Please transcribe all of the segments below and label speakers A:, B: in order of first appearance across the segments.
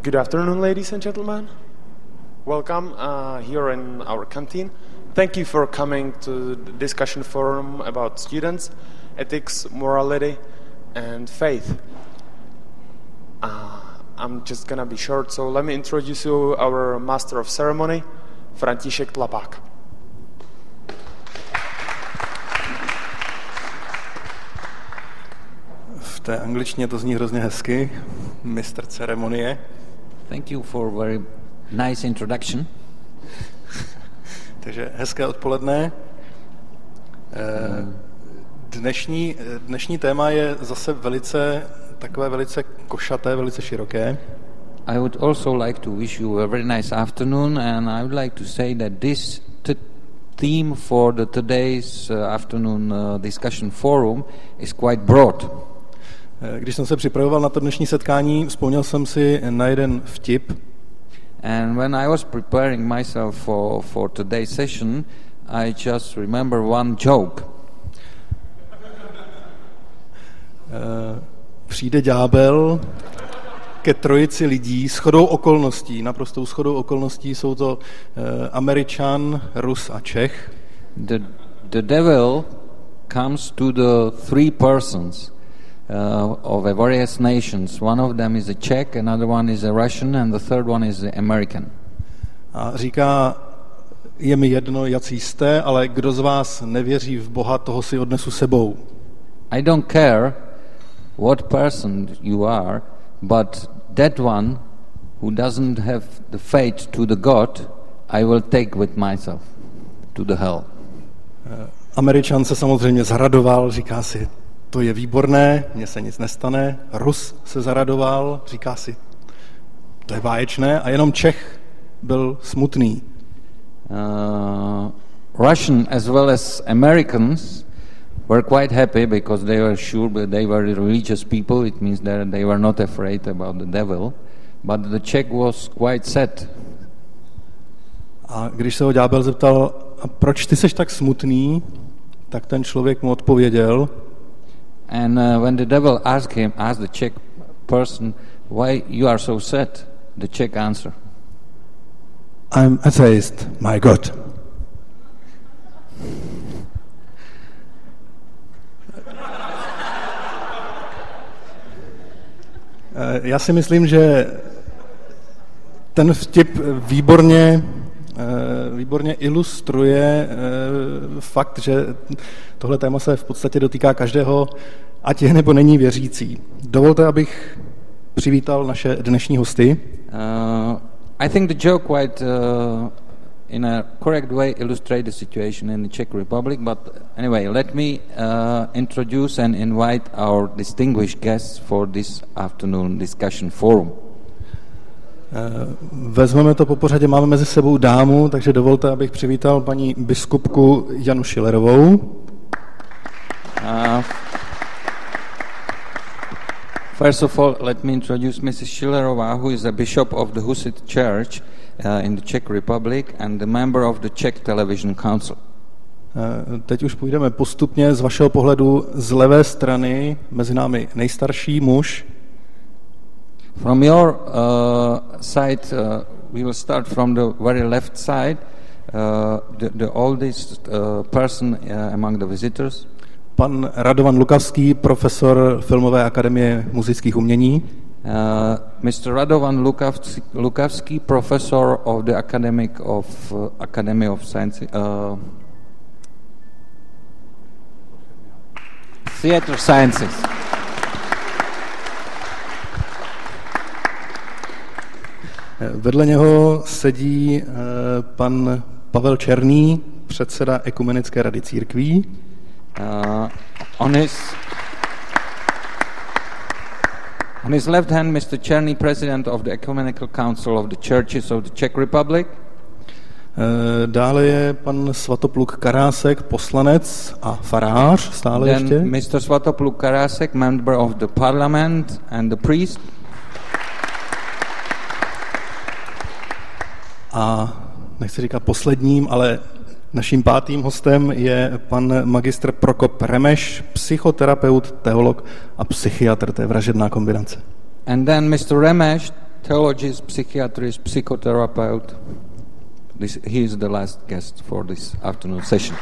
A: Good afternoon, ladies and gentlemen. Welcome here in our canteen. Thank you for coming to the discussion forum about students, ethics, morality, and faith. I'm just gonna be short, so let me introduce you our Master of Ceremony, František Tlapák.
B: V té angličtině to zní hrozně hezky, mistr ceremonie.
C: Thank you for very nice introduction.
B: Takže hezké odpoledne. Dnešní téma je zase velice košaté, velice široké.
C: I would also like to wish you a very nice afternoon, and I would like to say that this theme for today's afternoon discussion forum is quite broad.
B: Když jsem se připravoval na to dnešní setkání, vzpomněl jsem si na jeden vtip.
C: And when I was preparing myself for today's session, I just remember one joke.
B: Přijde ďábel ke trojici lidí naprostou shodou okolností, jsou to Američan, Rus a Čech.
C: The devil comes to the three persons of the various nations. One of them is a Czech, another one is a Russian, and the third one is an American.
B: A říká, je mi jedno, jací jste, ale kdo z vás nevěří v Boha, toho si odnesu sebou.
C: I don't care what person you are, but that one who doesn't have the faith to the God, I will take with myself to the hell.
B: Američan se samozřejmě zaradoval, říká si, to je výborné, mně se nic nestane. Rus se zaradoval, říká si, to je báječné, a jenom Čech byl smutný.
C: Russian as well as Americans were quite happy because they were sure that they were religious people. It means that they were not afraid about the devil. But the Czech was quite sad.
B: A když se ho ďábel zeptal, a proč ty seš tak smutný, tak ten člověk mu odpověděl.
C: And when the devil asked the Czech person, why you are so sad, the Czech answer,
B: I'm atheist, my God. Já si myslím, že ten vtip výborně ilustruje fakt, že tohle téma se v podstatě dotýká každého, ať je nebo není věřící. Dovolte, abych přivítal naše dnešní hosty.
C: I think the joke quite in a correct way illustrate the situation in the Czech Republic, but anyway, let me introduce and invite our distinguished guests for this afternoon discussion forum.
B: Vezmeme to po pořadě, máme mezi sebou dámu, takže dovolte, abych přivítal paní biskupku Janu Schillerovou.
C: First of all, let me introduce Mrs. Schillerova, who is a bishop of the Husit Church in the Czech Republic and the member of the Czech Television Council.
B: Teď už půjdeme postupně z vašeho pohledu z levé strany, mezi námi nejstarší muž.
C: From your side, we will start from the very left side, the oldest person among the visitors.
B: Pan Radovan Lukavský, profesor Filmové akademie muzických umění.
C: Mr. Radovan Lukavský, professor of the Academy of Science, Theater Sciences.
B: Vedle něho sedí pan Pavel Černý, předseda Ekumenické rady církví.
C: On his left hand, Mr. Černý, president of the Ecumenical Council of the Churches of the Czech Republic.
B: Dále je pan Svatopluk Karásek, poslanec a farář, stále
C: Then
B: ještě.
C: Mr. Svatopluk Karásek, member of the parliament and the priest.
B: A nechci říkat posledním, ale naším pátým hostem je pan magistr Prokop Remeš, psychoterapeut, teolog a psychiatr. To je vražedná kombinace.
C: And then Mr. Remeš, theologist, psychiatrist, psychotherapist. He is the last guest for this afternoon session.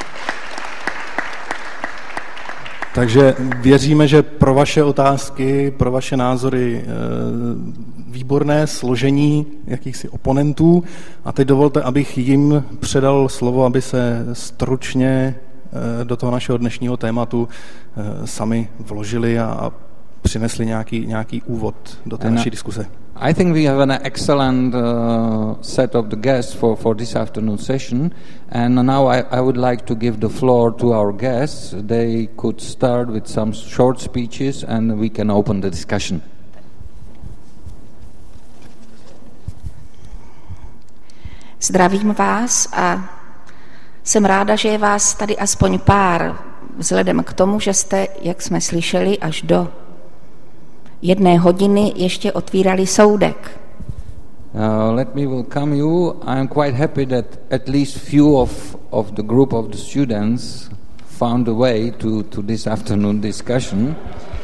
B: Takže věříme, že pro vaše otázky, pro vaše názory výborné složení jakýchsi oponentů. A teď dovolte, abych jim předal slovo, aby se stručně do toho našeho dnešního tématu sami vložili a přinesli nějaký úvod do té naší diskuse.
C: I think we have an excellent set of the guests for this afternoon session, and now I would like to give the floor to our guests. They could start with some short speeches and we can open the discussion.
D: Zdravím vás a jsem ráda, že je vás tady aspoň pár, vzhledem k tomu, že jste, jak jsme slyšeli, až do 1 hodiny ještě otvírali soudek.
C: Let me welcome you. I am quite happy that at least few of the group of the students found a way to this afternoon discussion.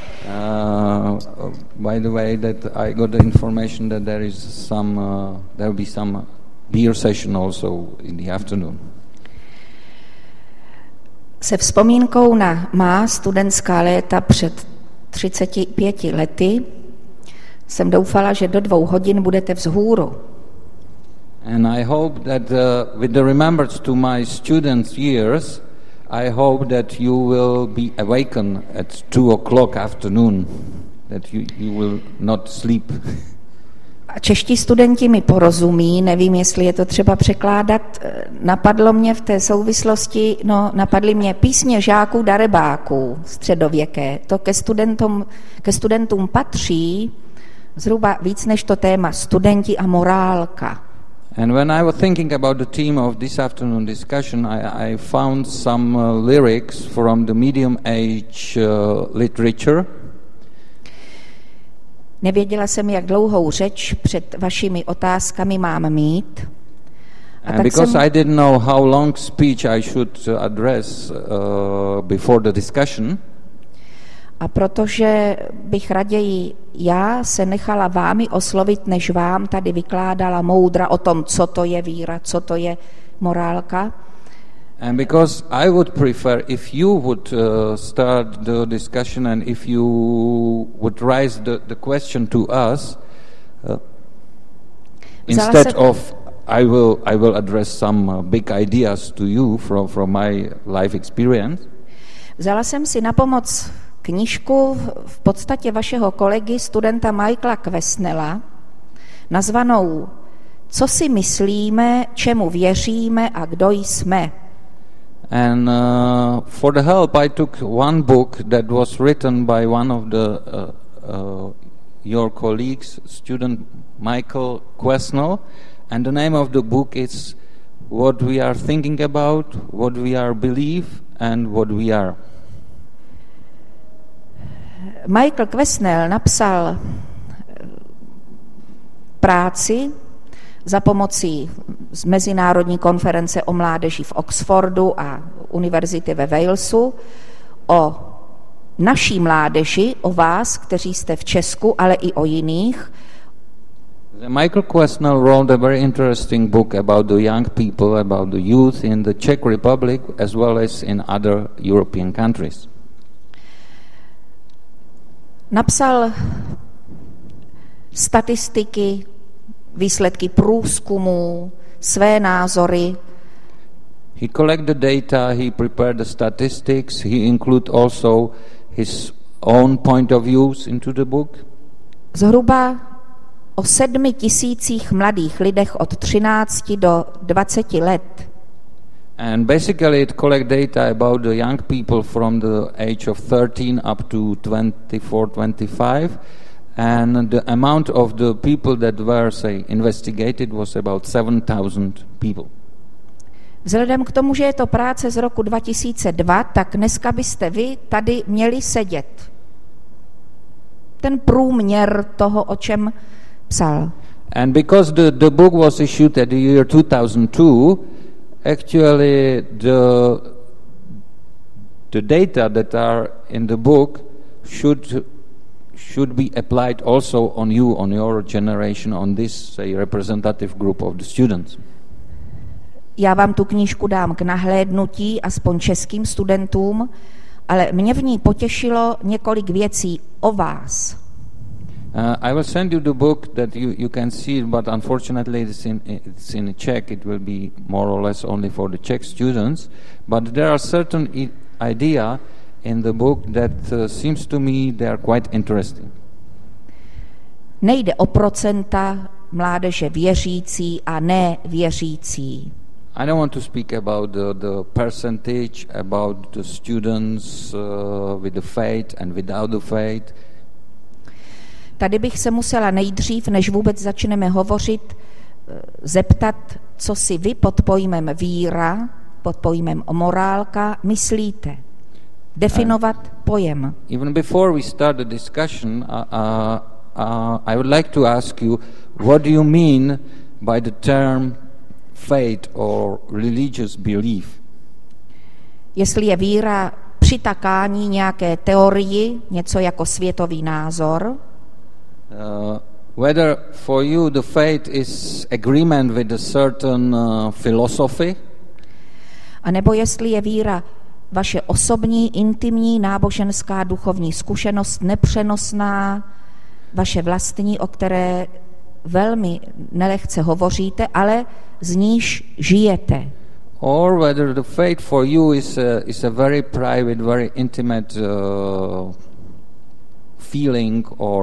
C: By the way, that I got the information that there will be some beer session also in the afternoon.
D: Se vzpomínkou na má studentská léta před 35 lety jsem doufala, že do 2 hodin budete vzhůru.
C: And I hope that with the remembrance to my students' years, I hope that you will be awakened at 2:00 afternoon, that you will not sleep.
D: A čeští studenti mi porozumí, nevím, jestli je to třeba překládat. Napadlo mě v té souvislosti, napadly mě písně žáků darebáků středověké. To ke studentům patří zhruba víc než to téma studenti a morálka.
C: And when I was thinking about the theme of this afternoon discussion, I found some lyrics from the medium age literature.
D: Nevěděla jsem, jak dlouhou řeč před vašimi otázkami mám mít.
C: And because I didn't know how long speech I should address before the discussion.
D: A protože bych raději já se nechala vámi oslovit, než vám tady vykládala moudra o tom, co to je víra, co to je morálka.
C: And because I would prefer if you would start the discussion and if you would raise the question to us instead of I will address some big ideas to you from my life experience.
D: Vzala jsem si na pomoc knížku v podstatě vašeho kolegy, studenta Michaela Quesnella, nazvanou Co si myslíme, čemu věříme a kdo jsme.
C: And for the help I took one book that was written by one of your colleagues, student Michael Quesnell, and the name of the book is What We Are Thinking About, What We Are Believe and What We Are.
D: Michael Quesnell napsal práci za pomocí z Mezinárodní konference o mládeži v Oxfordu a univerzity ve Walesu o naší mládeži, o vás, kteří jste v Česku, ale i o jiných.
C: Michael Quesnell wrote a very interesting book about the young people, about the youth in the Czech Republic as well as in other European countries. Napsal
D: statistiky, výsledky průzkumů, své názory.
C: He collected data, he prepared the statistics, he included also his own point of views into the book.
D: Zhruba o 7 000 mladých lidech od 13 do 20 let.
C: And basically it collect data about the young people from the age of 13 up to 24, 25. And the amount of the people that were, investigated was about 7,000 people.
D: Vzhledem k tomu, že je to práce z roku 2002, tak dneska byste vy tady měli sedět. Ten průměr toho, o čem psal.
C: And because the book was issued at the year 2002, actually the data that are in the book should should be applied also on you, on your generation, on this, say, representative group of the students.
D: Já vám tu knížku dám k nahlédnutí, aspoň českým studentům, ale mě v ní potěšilo několik věcí o vás.
C: I will send you the book that you can see, but unfortunately it's in Czech. It will be more or less only for the Czech students. But there are certain idea in the book that seems to me they are quite interesting.
D: Nejde o procenta mládeže věřící a nevěřící.
C: I don't want to speak about the percentage, about the students with the faith and without the faith.
D: Tady bych se musela nejdřív, než vůbec začneme hovořit, zeptat, co si vy pod pojmem víra, pod pojmem morálka myslíte. Definovat pojem.
C: Even before we start the discussion, I would like to ask you, what do you mean by the term faith or religious belief?
D: Jestli je víra přitakání nějaké teorii, něco jako světový názor,
C: whether for you the faith is agreement with a certain philosophy,
D: a nebo jestli je víra vaše osobní, intimní, náboženská, duchovní zkušenost, nepřenosná, vaše vlastní, o které velmi nelehce hovoříte, ale z níž žijete.
C: Or whether the faith for you is a very private, very intimate feeling, or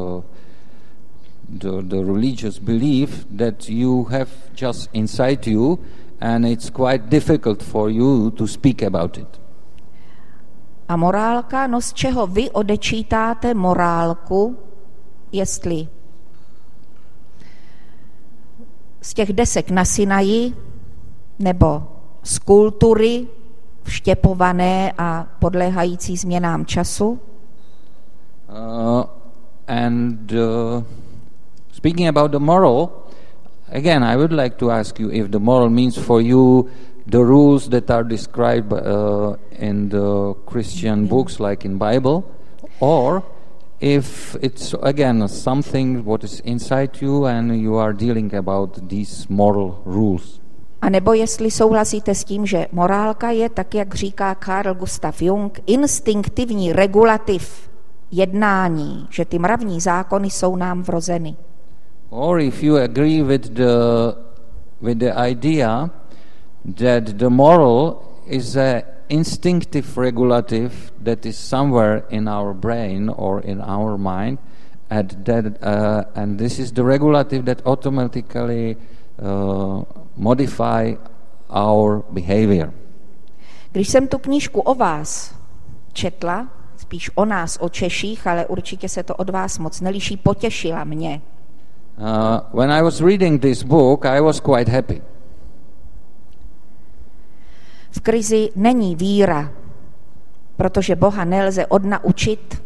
C: the religious belief that you have just inside you, and it's quite difficult for you to speak about it.
D: A morálka, no z čeho vy odečítáte morálku, jestli z těch desek na Sinaji, nebo z kultury vštěpované a podléhající změnám času?
C: Speaking about the moral, again, I would like to ask you if the moral means for you the rules that are described in the Christian books, like in Bible, or if it's again something what is inside you and you are dealing about these moral rules.
D: A nebo jestli souhlasíte s tím, že morálka je, tak jak říká Carl Gustav Jung, instinktivní regulativ jednání, že ty mravní zákony jsou nám vrozeny.
C: Or if you agree with the idea that the moral is a instinctive regulative that is somewhere in our brain or in our mind, and this is the regulative that automatically modify our behavior.
D: Když jsem tu knížku o vás četla, spíš o nás, o Češích, ale určitě se to od vás moc neliší, potěšila mě.
C: When I was reading this book, I was quite happy.
D: V krizi není víra, protože Boha nelze odnaučit.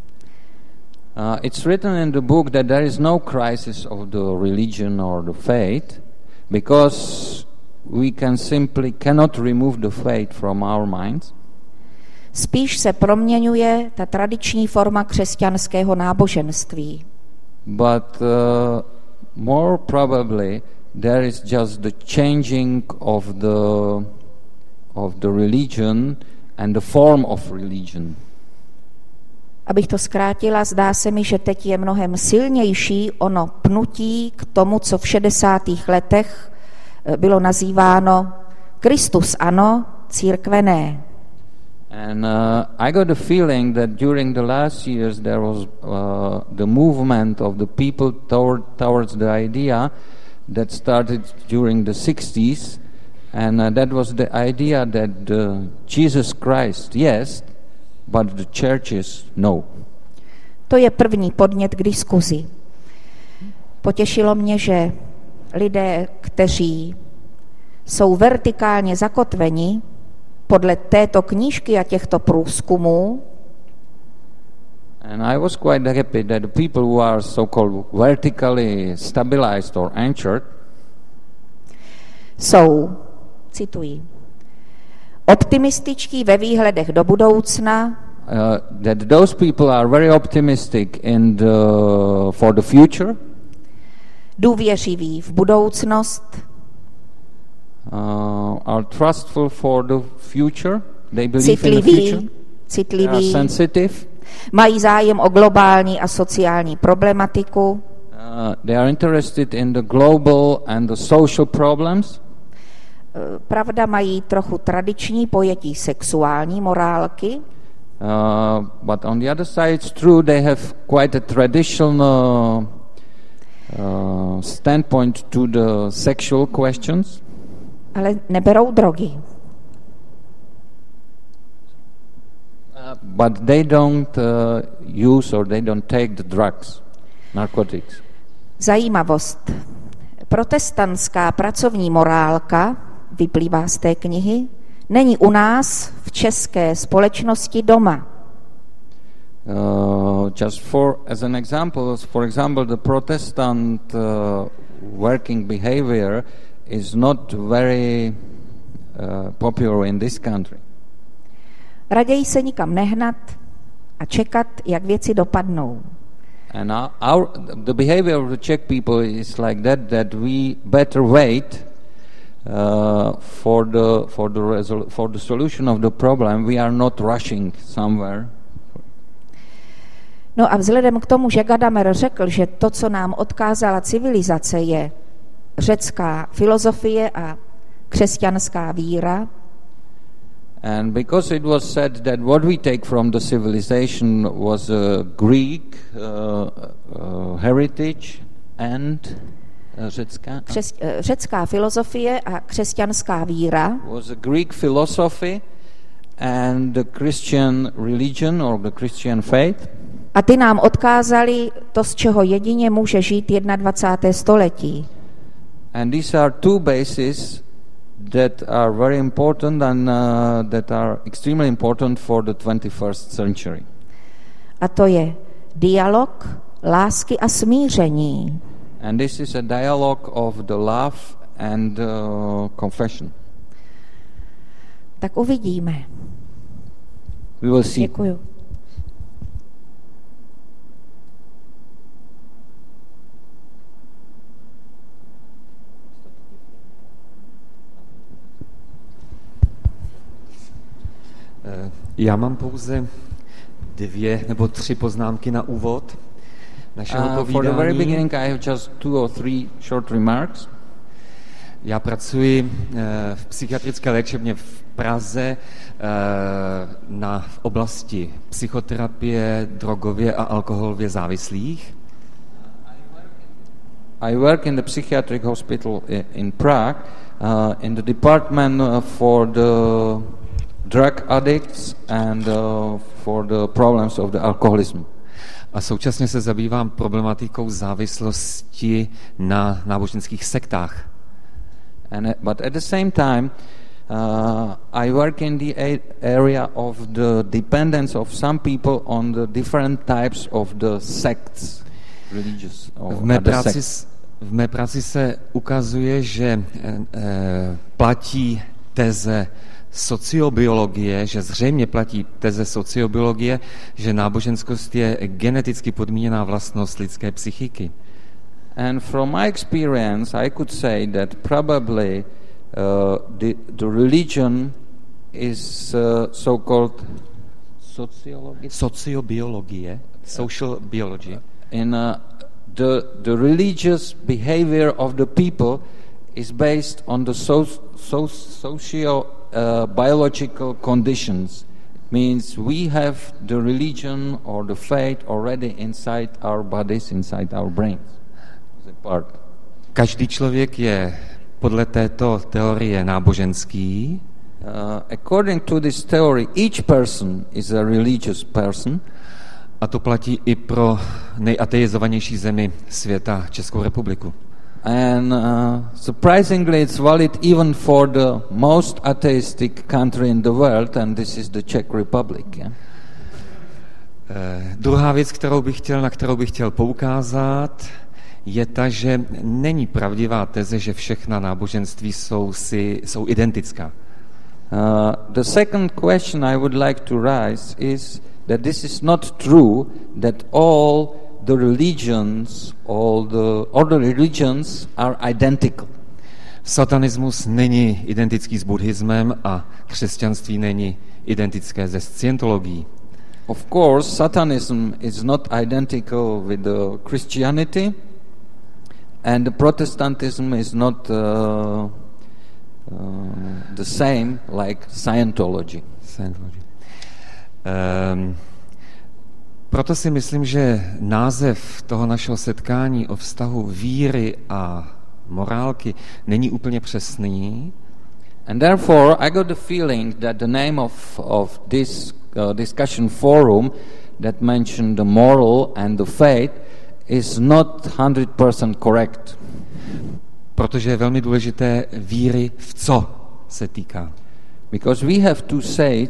C: It's written in the book that there is no crisis of the religion or the faith, because we cannot remove the faith from our minds.
D: Spíš se proměňuje ta tradiční forma křesťanského náboženství.
C: But more probably there is just the changing of the religion and the form of religion.
D: Abych to zkrátila, zdá se mi, že teď je mnohem silnější ono pnutí k tomu, co v 60. letech bylo nazýváno Kristus ano, církve ne.
C: And I got the feeling that during the last years there was the movement of the people towards the idea that started during the 60s, and that was the idea that Jesus Christ, yes, but the churches, no.
D: To je první podnět k diskuzi. Potěšilo mě, že lidé, kteří jsou vertikálně zakotveni podle této knížky a těchto průzkumů,
C: and I was quite happy that the people who are so-called vertically stabilized or anchored
D: jsou, cituji, optimističtí ve výhledech do budoucna
C: that those people are very optimistic for the future.
D: Důvěřiví v budoucnost.
C: Are trustful for the future. They believe in the future.
D: Citliví.
C: They are sensitive.
D: Mají zájem o globální a sociální problematiku.
C: They are interested in the global and the social problems.
D: Pravda, mají trochu tradiční pojetí sexuální morálky.
C: But on the other side, it's true they have quite a traditional standpoint to the sexual questions.
D: Ale neberou drogy.
C: But they don't use or they don't take the drugs, narcotics.
D: Zajímavost. Protestantská pracovní morálka, vyplývá z té knihy, není u nás v české společnosti doma.
C: Just as an example, for example, the Protestant working behavior is not very popular in this country.
D: Raději se nikam nehnat a čekat, jak věci dopadnou.
C: And the behavior of the Czech people is like that we better wait for the solution of the problem. We are not rushing somewhere.
D: No a vzhledem k tomu, že Gadamer řekl, že to, co nám odkázala civilizace, je řecká filozofie a křesťanská víra.
C: And because it was said that what we take from the civilization was a Greek heritage and
D: řecká filozofie a křesťanská víra
C: was a Greek philosophy and the Christian religion or the Christian faith.
D: A ty nám odkázali to, z čeho jedině může žít 21. století.
C: And these are two bases that are very important and that are extremely important for the 21st century.
D: A to je dialog, lásky a smíření.
C: And this is a dialogue of the love and confession.
D: Tak uvidíme.
C: We will see.
D: Děkuju.
E: Já mám pouze 2 nebo 3 poznámky na úvod našeho povídání.
C: For the very beginning I have just 2 or 3 short remarks.
E: Já pracuji v psychiatrické léčebně v Praze v oblasti psychoterapie drogově a alkoholově závislých.
C: I work in the psychiatric hospital in Prague in the department for the drug addicts and for the problems of the alcoholism.
E: A současně se zabývám problematikou závislosti na náboženských sektách.
C: But at the same time, I work in the area of the dependence of some people on the different types of the sects, religious or other sects.
E: V mé práci se ukazuje, že platí teze sociobiologie, že zřejmě platí teze sociobiologie, že náboženskost je geneticky podmíněná vlastnost lidské psychiky.
C: And from my experience, I could say that probably the religion is so-called
E: sociobiologie, social biology.
C: In the religious behavior of the people is based on the biological conditions. It means we have the religion or the faith already inside our bodies, inside our brains.
E: Každý člověk je podle této teorie náboženský.
C: According to this theory, each person is a religious person.
E: A to platí i pro nejateizovanější zemi světa, Českou republiku.
C: And surprisingly, it's valid even for the most atheistic country in the world, and this is the Czech Republic. Yeah?
E: Druhá věc, na kterou bych chtěl poukázat, je ta, že není pravdivá teze, že všechna náboženství jsou identická.
C: The second question I would like to raise is that this is not true, that all the religions are identical.
E: Satanismus není identický s buddhismem a křesťanství není identické se scientologií.
C: Of course, Satanism is not identical with the Christianity, and the Protestantism is not the same like Scientology.
E: Proto si myslím, že název toho našeho setkání o vztahu víry a morálky není úplně přesný.
C: And therefore, I got the feeling that the name of this discussion forum that mentioned the moral and the faith is not 100% correct.
E: Protože je velmi důležité víry v co se týká.
C: Because we have to say,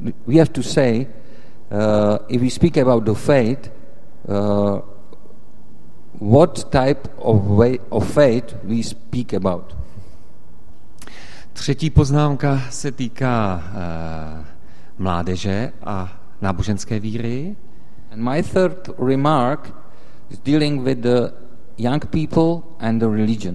C: if we speak about the faith, what type of faith we speak about.
E: Třetí poznámka se týká mládeže a náboženské víry.
C: And my third remark is dealing with the young people and the religion.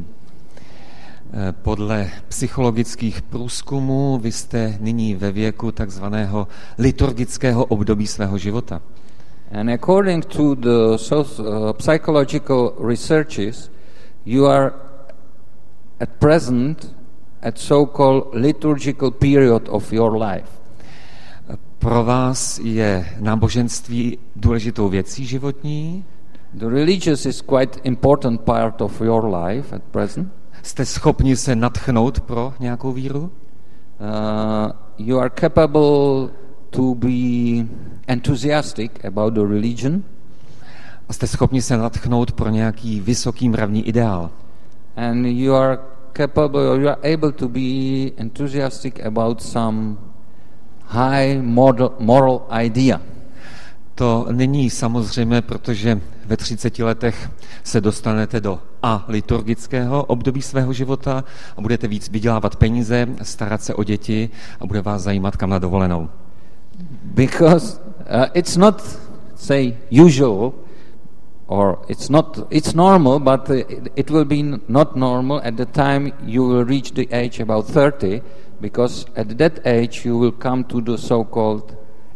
E: Podle psychologických průzkumů vy jste nyní ve věku takzvaného liturgického období svého života.
C: And according to the psychological researches, you are at present at so-called liturgical period of your life.
E: Pro vás je náboženství důležitou věcí životní.
C: The religious is quite important part of your life at present.
E: Jste schopni se nadchnout pro nějakou víru?
C: You are capable to be enthusiastic about the religion.
E: A jste schopni se nadchnout pro nějaký vysoký mravní ideál.
C: And you are able to be enthusiastic about some high moral idea.
E: To není samozřejmé, protože ve 30 letech se dostanete do aliturgického období svého života a budete víc vydělávat peníze, starat se o děti a bude vás zajímat kam na dovolenou.
C: Because it's not, say, usual, or it's normal, but it will be not normal at the time you will reach the age about 30, because at that age you will come to the so-called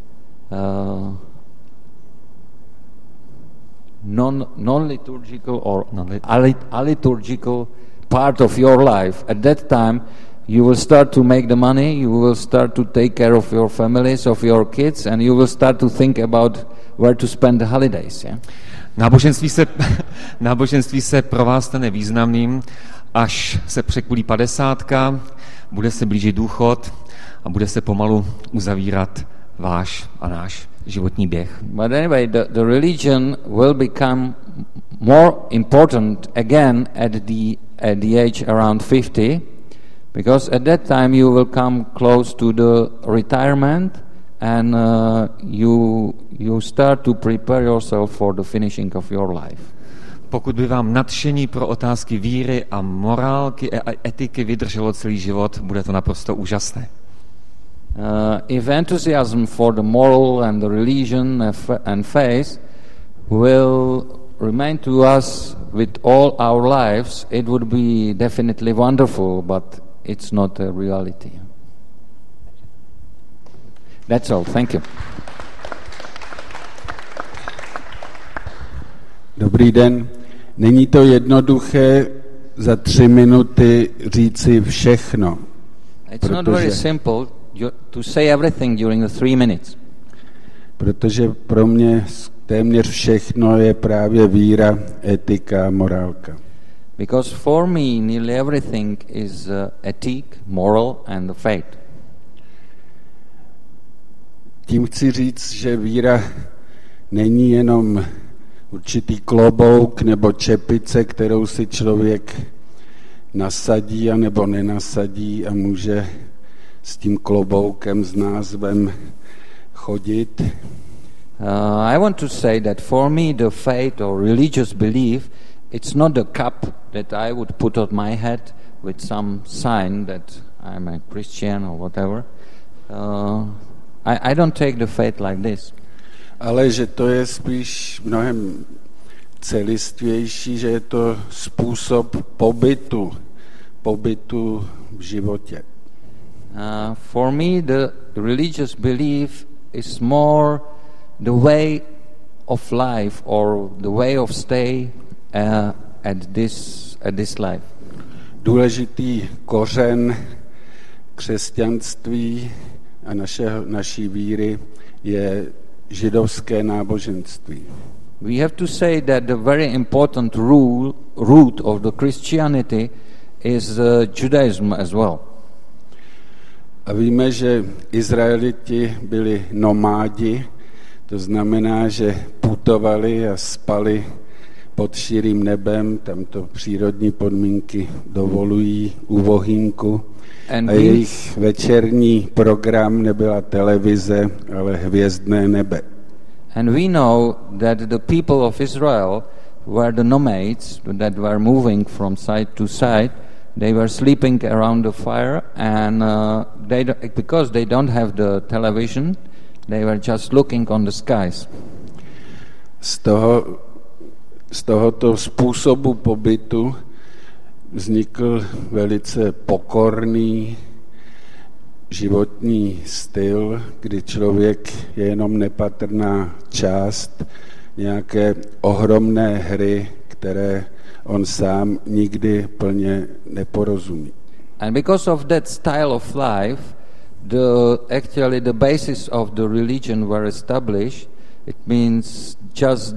C: non-liturgical or aliturgical part of your life. At that time you will start to make the money, you will start to take care of your families, of your kids, and you will start to think about where to spend the holidays. Yeah?
E: Náboženství se pro vás stane významným, až se překulí 50, bude se blížit důchod a bude se pomalu uzavírat váš a náš životní běh.
C: But anyway, the religion will become more important again at the age around 50, because at that time you will come close to the retirement, and you start to prepare yourself for the finishing of your life.
E: Pokud by vám nadšení pro otázky víry a morálky a etiky vydrželo celý život, bude to naprosto úžasné.
C: If enthusiasm for the moral and the religion and faith will remain to us with all our lives, it would be definitely wonderful, but it's not a reality. That's all. Thank you.
F: Dobrý den. Není to jednoduché za 3 minuty říci všechno.
C: It's not very simple to say everything during the 3 minutes.
F: Protože pro mě téměř všechno je právě víra, etika, morálka.
C: Because for me nearly everything is ethic, moral and the faith.
F: Tím chci říct, že víra není jenom určitý klobouk nebo čepice, kterou si člověk nasadí anebo nenasadí a může s tím kloboukem s názvem chodit.
C: I want to say that for me the faith or religious belief, it's not a cup that I would put on my head with some sign that I'm a Christian or whatever. I don't take the faith like this.
F: ale že to je spíš mnohem celistvější, že je to způsob pobytu v životě.
C: For me, the religious belief is more the way of life or the way of stay at this life.
F: Důležitý kořen křesťanství a naší víry je židovské náboženství.
C: We have to say that the very important root of the Christianity is Judaism as well.
F: A víme, že Izraeliti byli nomádi, to znamená, že putovali a spali pod širým nebem, tam to přírodní podmínky dovolují u vohýnku. A jejich večerní program nebyla televize, ale hvězdné nebe.
C: And we know that the people of Israel were the nomads that were moving from side to side. They were sleeping around the fire, and because they don't have the television, they were just looking on the skies.
F: Z tohoto způsobu pobytu vznikl velice pokorný životní styl, kdy člověk je jenom nepatrná část nějaké ohromné hry, které on sám nikdy plně neporozumí.
C: And because of that style of life, actually the basis of the religion were established. It means just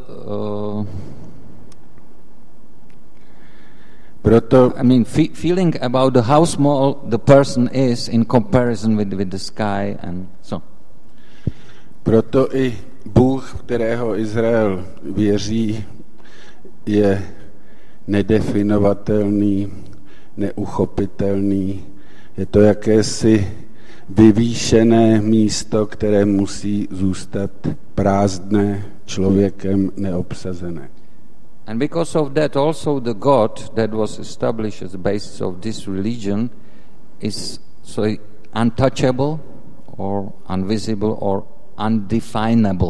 C: feeling about how small the person is in comparison with the sky and so.
F: Proto i Bůh, kterého Izrael věří, je nedefinovatelný, neuchopitelný. Je to jakési vyvýšené místo, které musí zůstat prázdné, člověkem neobsazené.
C: And because of that also the God that was established as the basis of this religion is so untouchable or invisible or undefinable.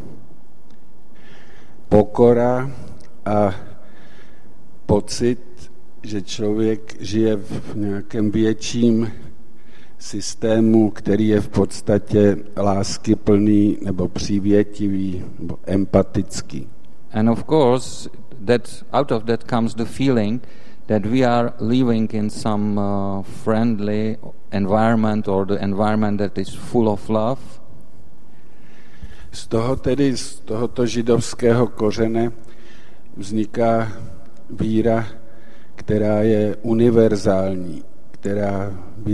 F: Pokora a pocit, že člověk žije v nějakém větším systému, který je v podstatě láskyplný nebo přívětivý nebo empatický.
C: And of course, out of that comes the feeling that we are living in some friendly environment or the environment that is full of love.
F: Z tohoto židovského kořene vzniká víra, která je univerzální, která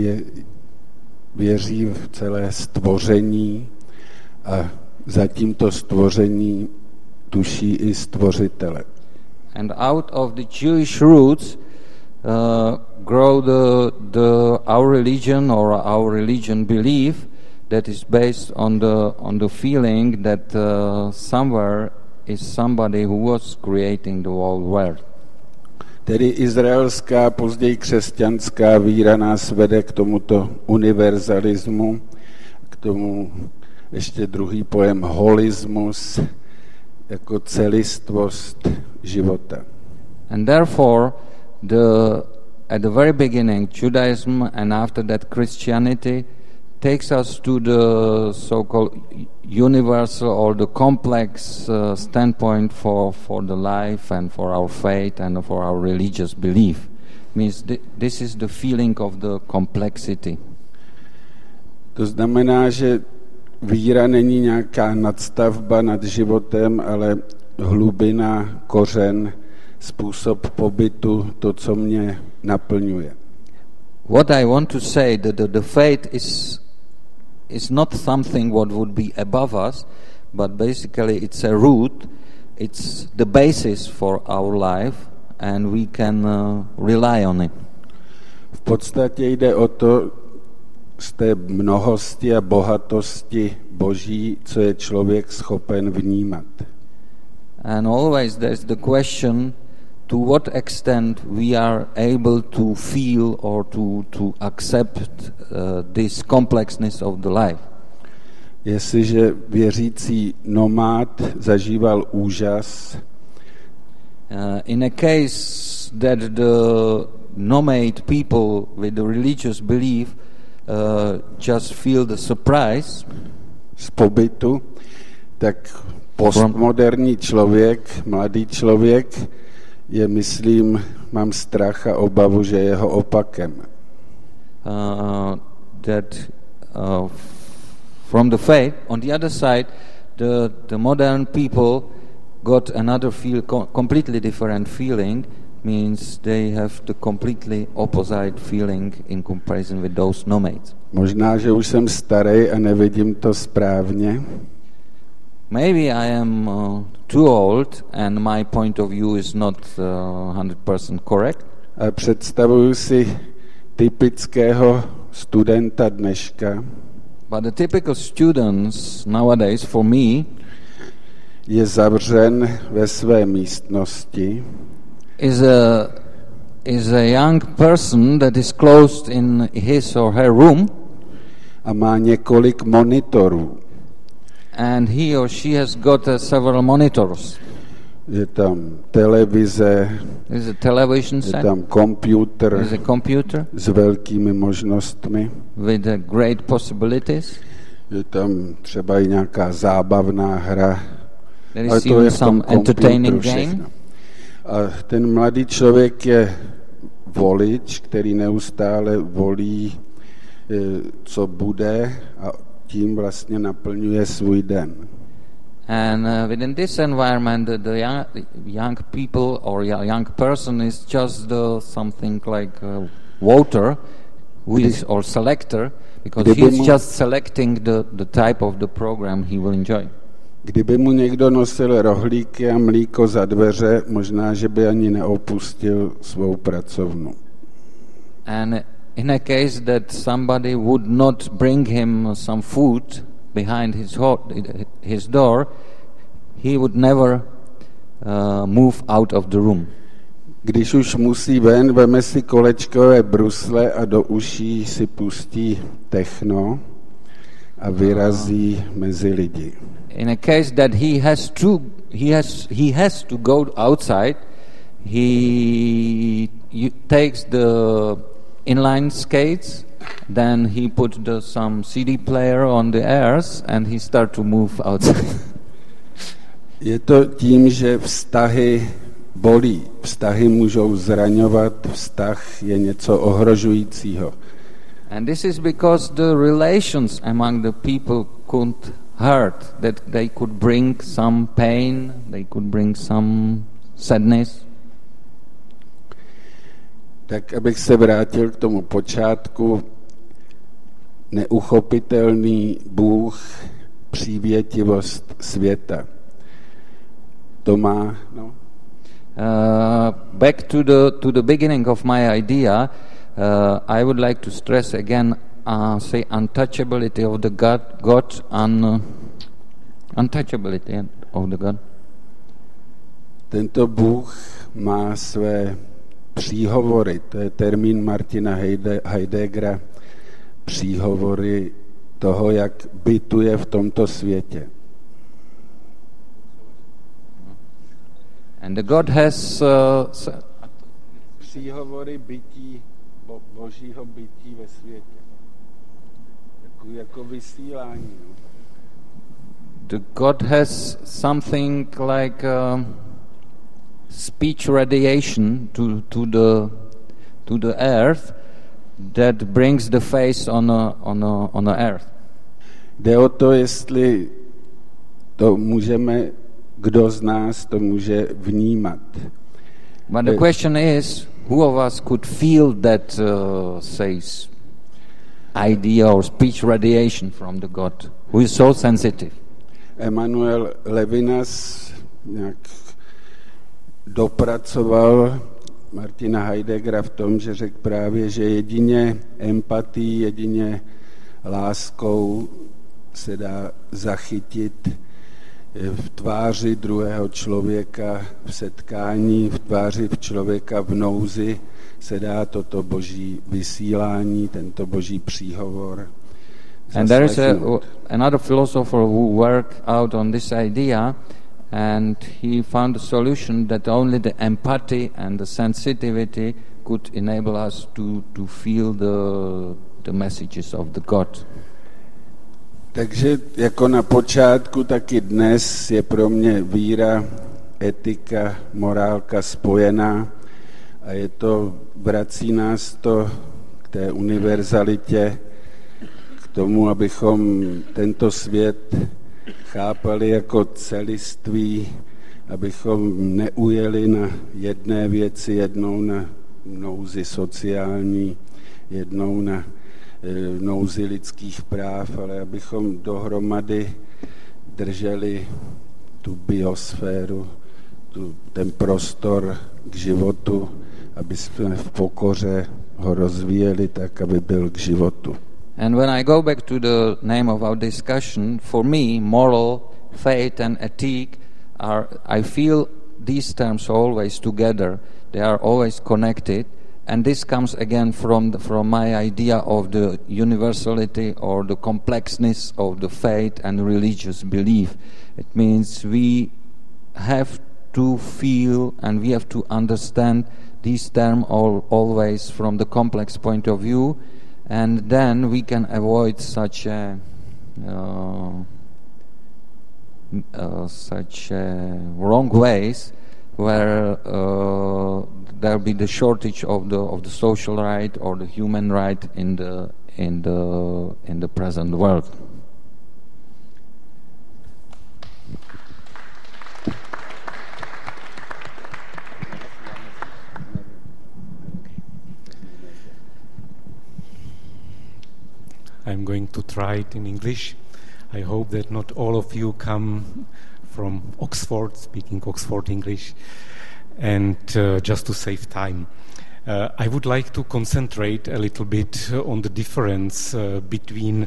F: věří v celé stvoření a za tímto stvoření tuší i stvořitele.
C: And out of the Jewish roots grow our religion or our religion belief that is based on the feeling that somewhere is somebody who was creating the whole world.
F: Tedy izraelská, později křesťanská víra nás vede k tomuto univerzalismu, k tomu ještě druhý pojem holismus, jako celistvost života.
C: And therefore, at the very beginning, Judaism and after that Christianity takes us to the so-called universal or the complex standpoint for the life and for our faith and for our religious belief. Means this is the feeling of the complexity.
F: To znamená, že víra není nějaká nadstavba nad životem, ale hlubina, kořen, způsob pobytu, to, co mě naplňuje.
C: What I want to say, that the faith is not something what would be above us, but basically it's a root, it's the basis for our life and we can rely on it.
F: V podstatě jde o to, z té mnohosti a bohatosti Boží, co je člověk schopen vnímat.
C: And always there's the question to what extent we are able to feel or to accept this complexness of the life.
F: Jestliže věřící nomád zažíval úžas,
C: in a case that the nomad people with the religious belief just feel the surprise
F: z pobytu, tak postmoderní člověk, mladý člověk je, myslím, mám strach a obavu, že jeho opakem.
C: From the faith, on the other side, the modern people got another completely different feeling, means they have the completely opposite feeling in comparison with those nomads.
F: Možná, že už jsem starý a nevidím to správně.
C: Maybe I am too old and my point of view is not 100% correct.
F: A představuju si typického studenta dneška.
C: But the typical students nowadays, for me,
F: je zavřen ve své místnosti.
C: Is a young person that is closed in his or her room.
F: A má několik monitorů.
C: And he or she has got several monitors.
F: Je tam televize,
C: There's a television set.
F: je tam počítač
C: There's a computer
F: s velkými možnostmi.
C: with great possibilities.
F: Je tam třeba i nějaká zábavná hra.
C: There
F: Ale
C: is
F: to je
C: even
F: v tom
C: some entertaining
F: všechno.
C: game.
F: A ten mladý člověk je volič, který neustále volí, co bude, a tím vlastně naplňuje svůj den.
C: And within this environment, the young people or young person is just something like a voter, who is or selector, because he is just selecting the type of the program he will enjoy.
F: Kdyby mu někdo nosil rohlíky a mlíko za dveře, možná, že by ani neopustil svou pracovnu.
C: And in a case that somebody would not bring him some food behind his door, he would never move out of the room.
F: Když už musí ven, veme si kolečkové brusle a do uší si pustí techno a vyrazí mezi lidi.
C: In a case that he has to go outside, he takes the inline skates, then he put some CD player on the airs and he start to move outside.
F: Je to tím, že vztahy bolí, vztahy můžou zraňovat, vztah je něco ohrožujícího.
C: And this is because the relations among the people could hurt, that they could bring some pain, they could bring some sadness.
F: Tak abych se vrátil k tomu počátku, neuchopitelný Bůh, přívětivost světa. To má, no?
C: Back to the beginning of my idea, I would like to stress again, say untouchability of the God, untouchability of the God.
F: Tento Bůh má své příhovory, to je termín Martina Heideggera, příhovory toho, jak bytuje v tomto světě.
C: And the God has
F: příhovory bytí, božího bytí ve světě. Jako vysílání. No?
C: The God has something like speech radiation to the earth that brings the face on the earth.
F: Jde o to, jestli to můžeme, kdo z nás to může vnímat.
C: But the question is, who of us could feel that says idea or speech radiation from the God, who is so sensitive?
F: Emanuel Levinas nějak dopracoval Martina Heideggera v tom, že řekl právě, že jedině empatií, jedině láskou se dá zachytit v tváři druhého člověka v setkání, v tváři člověka v nouzi se dá toto boží vysílání, tento boží příhovor
C: And there is another philosopher who worked out on this idea, and he found a solution that only the empathy and the sensitivity could enable us to feel the messages of the God.
F: Takže jako na počátku, taky dnes je pro mě víra, etika, morálka spojená a vrací nás to k té univerzalitě, k tomu, abychom tento svět chápali jako celistvý, abychom neujeli na jedné věci, jednou na nouzi sociální, jednou na nouzi lidských práv, ale abychom dohromady drželi tu biosféru, ten prostor k životu, aby jsme v pokoře ho rozvíjeli tak, aby byl k životu.
C: And when I go back to the name of our discussion, for me, moral, faith and ethic I feel these terms always together. They are always connected. And this comes again from my idea of the universality or the complexness of the faith and religious belief. It means we have to feel and we have to understand these terms always from the complex point of view, and then we can avoid such wrong ways where there be the shortage of the social right or the human right in the present world.
G: I'm going to try it in English. I hope that not all of you come from Oxford, speaking Oxford English, and just to save time. I would like to concentrate a little bit on the difference between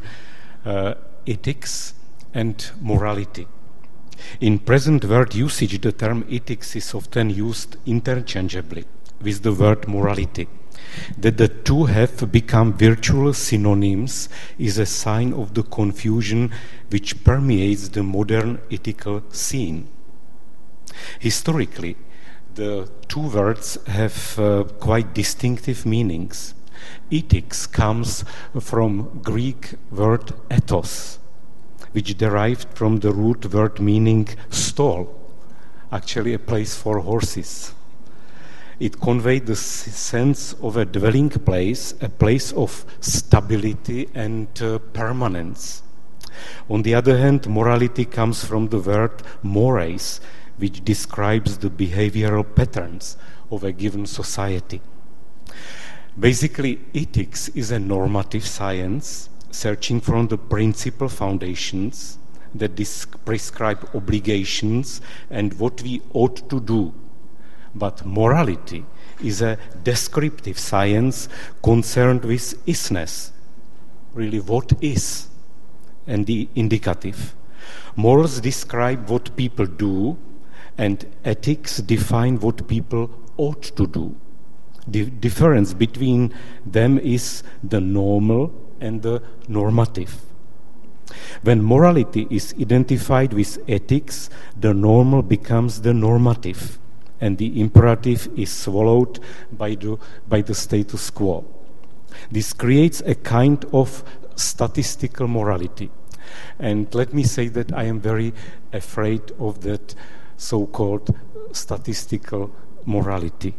G: ethics and morality. In present word usage, the term ethics is often used interchangeably with the word morality. That the two have become virtual synonyms is a sign of the confusion which permeates the modern ethical scene. Historically, the two words have quite distinctive meanings. Ethics comes from Greek word ethos, which derived from the root word meaning stall, actually a place for horses. It conveyed the sense of a dwelling place, a place of stability and permanence. On the other hand, morality comes from the word mores, which describes the behavioral patterns of a given society. Basically, ethics is a normative science searching for the principal foundations that prescribe obligations and what we ought to do. But morality is a descriptive science concerned with isness, really what is, and the indicative. Morals describe what people do, and ethics define what people ought to do. The difference between them is the normal and the normative. When morality is identified with ethics, the normal becomes the normative, and the imperative is swallowed by the status quo. This creates a kind of statistical morality. And let me say that I am very afraid of that so-called statistical morality.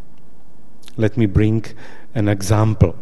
G: Let me bring an example.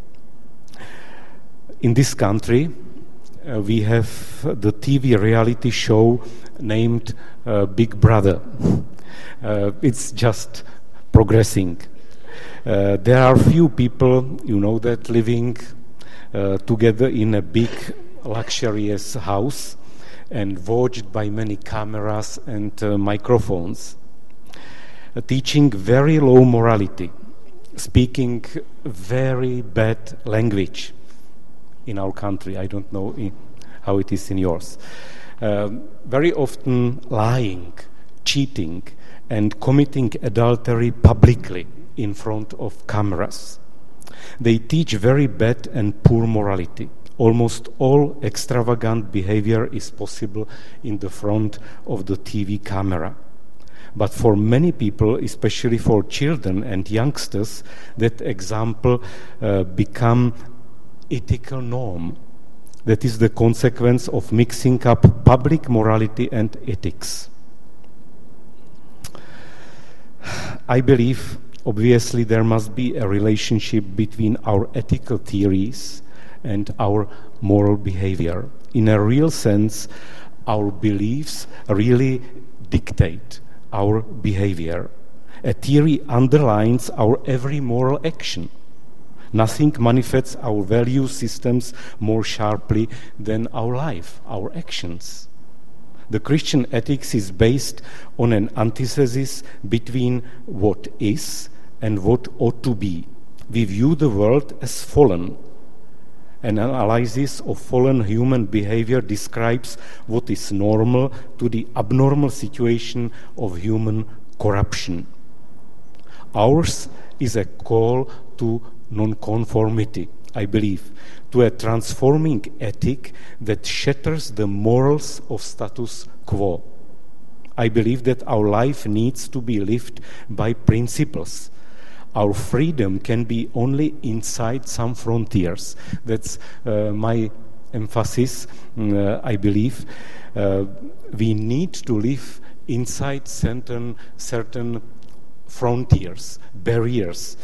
G: In this country, we have the TV reality show named Big Brother. It's just progressing. There are few people, you know, that living together in a big luxurious house and watched by many cameras and microphones, teaching very low morality, speaking very bad language in our country. I don't know how it is in yours. Very often lying, cheating, and committing adultery publicly in front of cameras. They teach very bad and poor morality. Almost all extravagant behavior is possible in the front of the TV camera. But for many people, especially for children and youngsters, that example become ethical norm. That is the consequence of mixing up public morality and ethics. I believe, obviously, there must be a relationship between our ethical theories and our moral behavior. In a real sense, our beliefs really dictate our behavior. A theory underlines our every moral action. Nothing manifests our value systems more sharply than our life, our actions. The Christian ethics is based on an antithesis between what is and what ought to be. We view the world as fallen. An analysis of fallen human behavior describes what is normal to the abnormal situation of human corruption. Ours is a call to nonconformity, I believe, to a transforming ethic that shatters the morals of status quo. I believe that our life needs to be lived by principles. Our freedom can be only inside some frontiers. That's my emphasis, I believe. We need to live inside certain frontiers, barriers,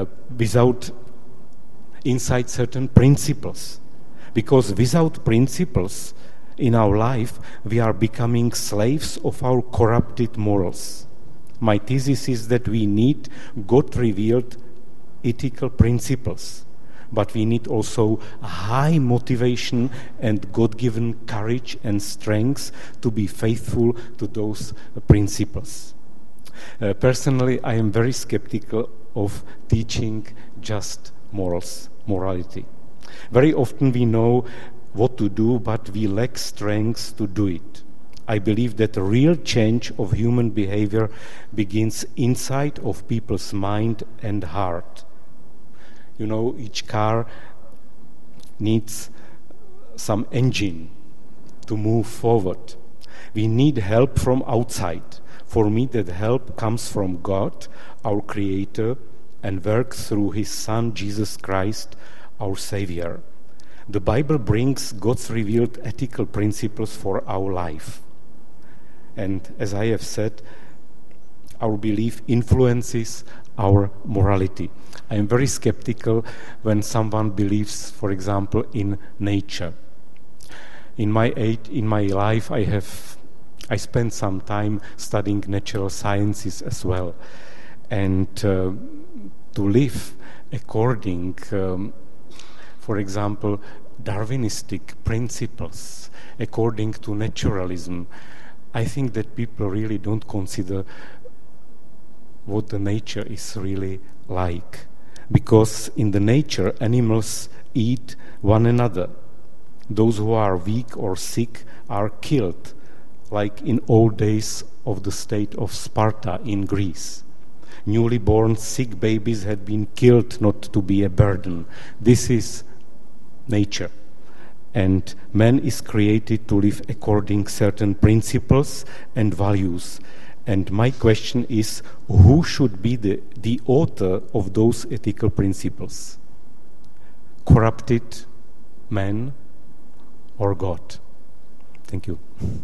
G: inside certain principles. Because without principles in our life, we are becoming slaves of our corrupted morals. My thesis is that we need God-revealed ethical principles, but we need also high motivation and God-given courage and strength to be faithful to those principles. Personally, I am very skeptical of teaching just morality. Very often we know what to do, but we lack strength to do it. I believe that the real change of human behavior begins inside of people's mind and heart. You know, each car needs some engine to move forward. We need help from outside. For me, that help comes from God, our Creator, and works through His Son, Jesus Christ, our Savior. The Bible brings God's revealed ethical principles for our life. And as I have said, our belief influences our morality. I am very skeptical when someone believes, for example, in nature. In my life, I spent some time studying natural sciences as well. And to live according, for example, Darwinistic principles, according to naturalism, I think that people really don't consider what the nature is really like. Because in the nature, animals eat one another. Those who are weak or sick are killed, like in old days of the state of Sparta in Greece. Newly born sick babies had been killed not to be a burden. This is nature. And man is created to live according to certain principles and values. And my question is, who should be the author of those ethical principles? Corrupted man or God? Thank you.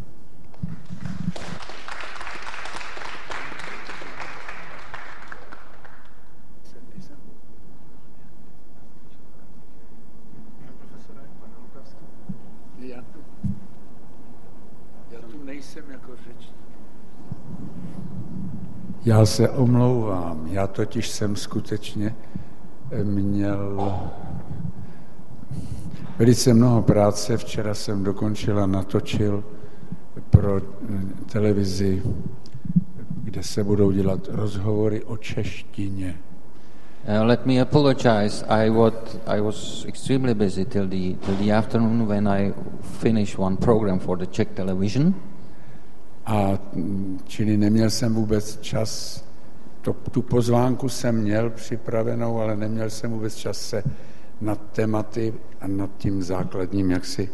F: Já se omlouvám, já totiž jsem skutečně měl velice mnoho práce. Včera jsem dokončil a natočil pro televizi, kde se budou dělat rozhovory o češtině.
C: Let me apologize. I was extremely busy till the afternoon when I finished one program for the Czech television.
F: A čili neměl jsem vůbec čas, tu pozvánku jsem měl připravenou, ale neměl jsem vůbec čas se nad tématy a nad tím základním jaksi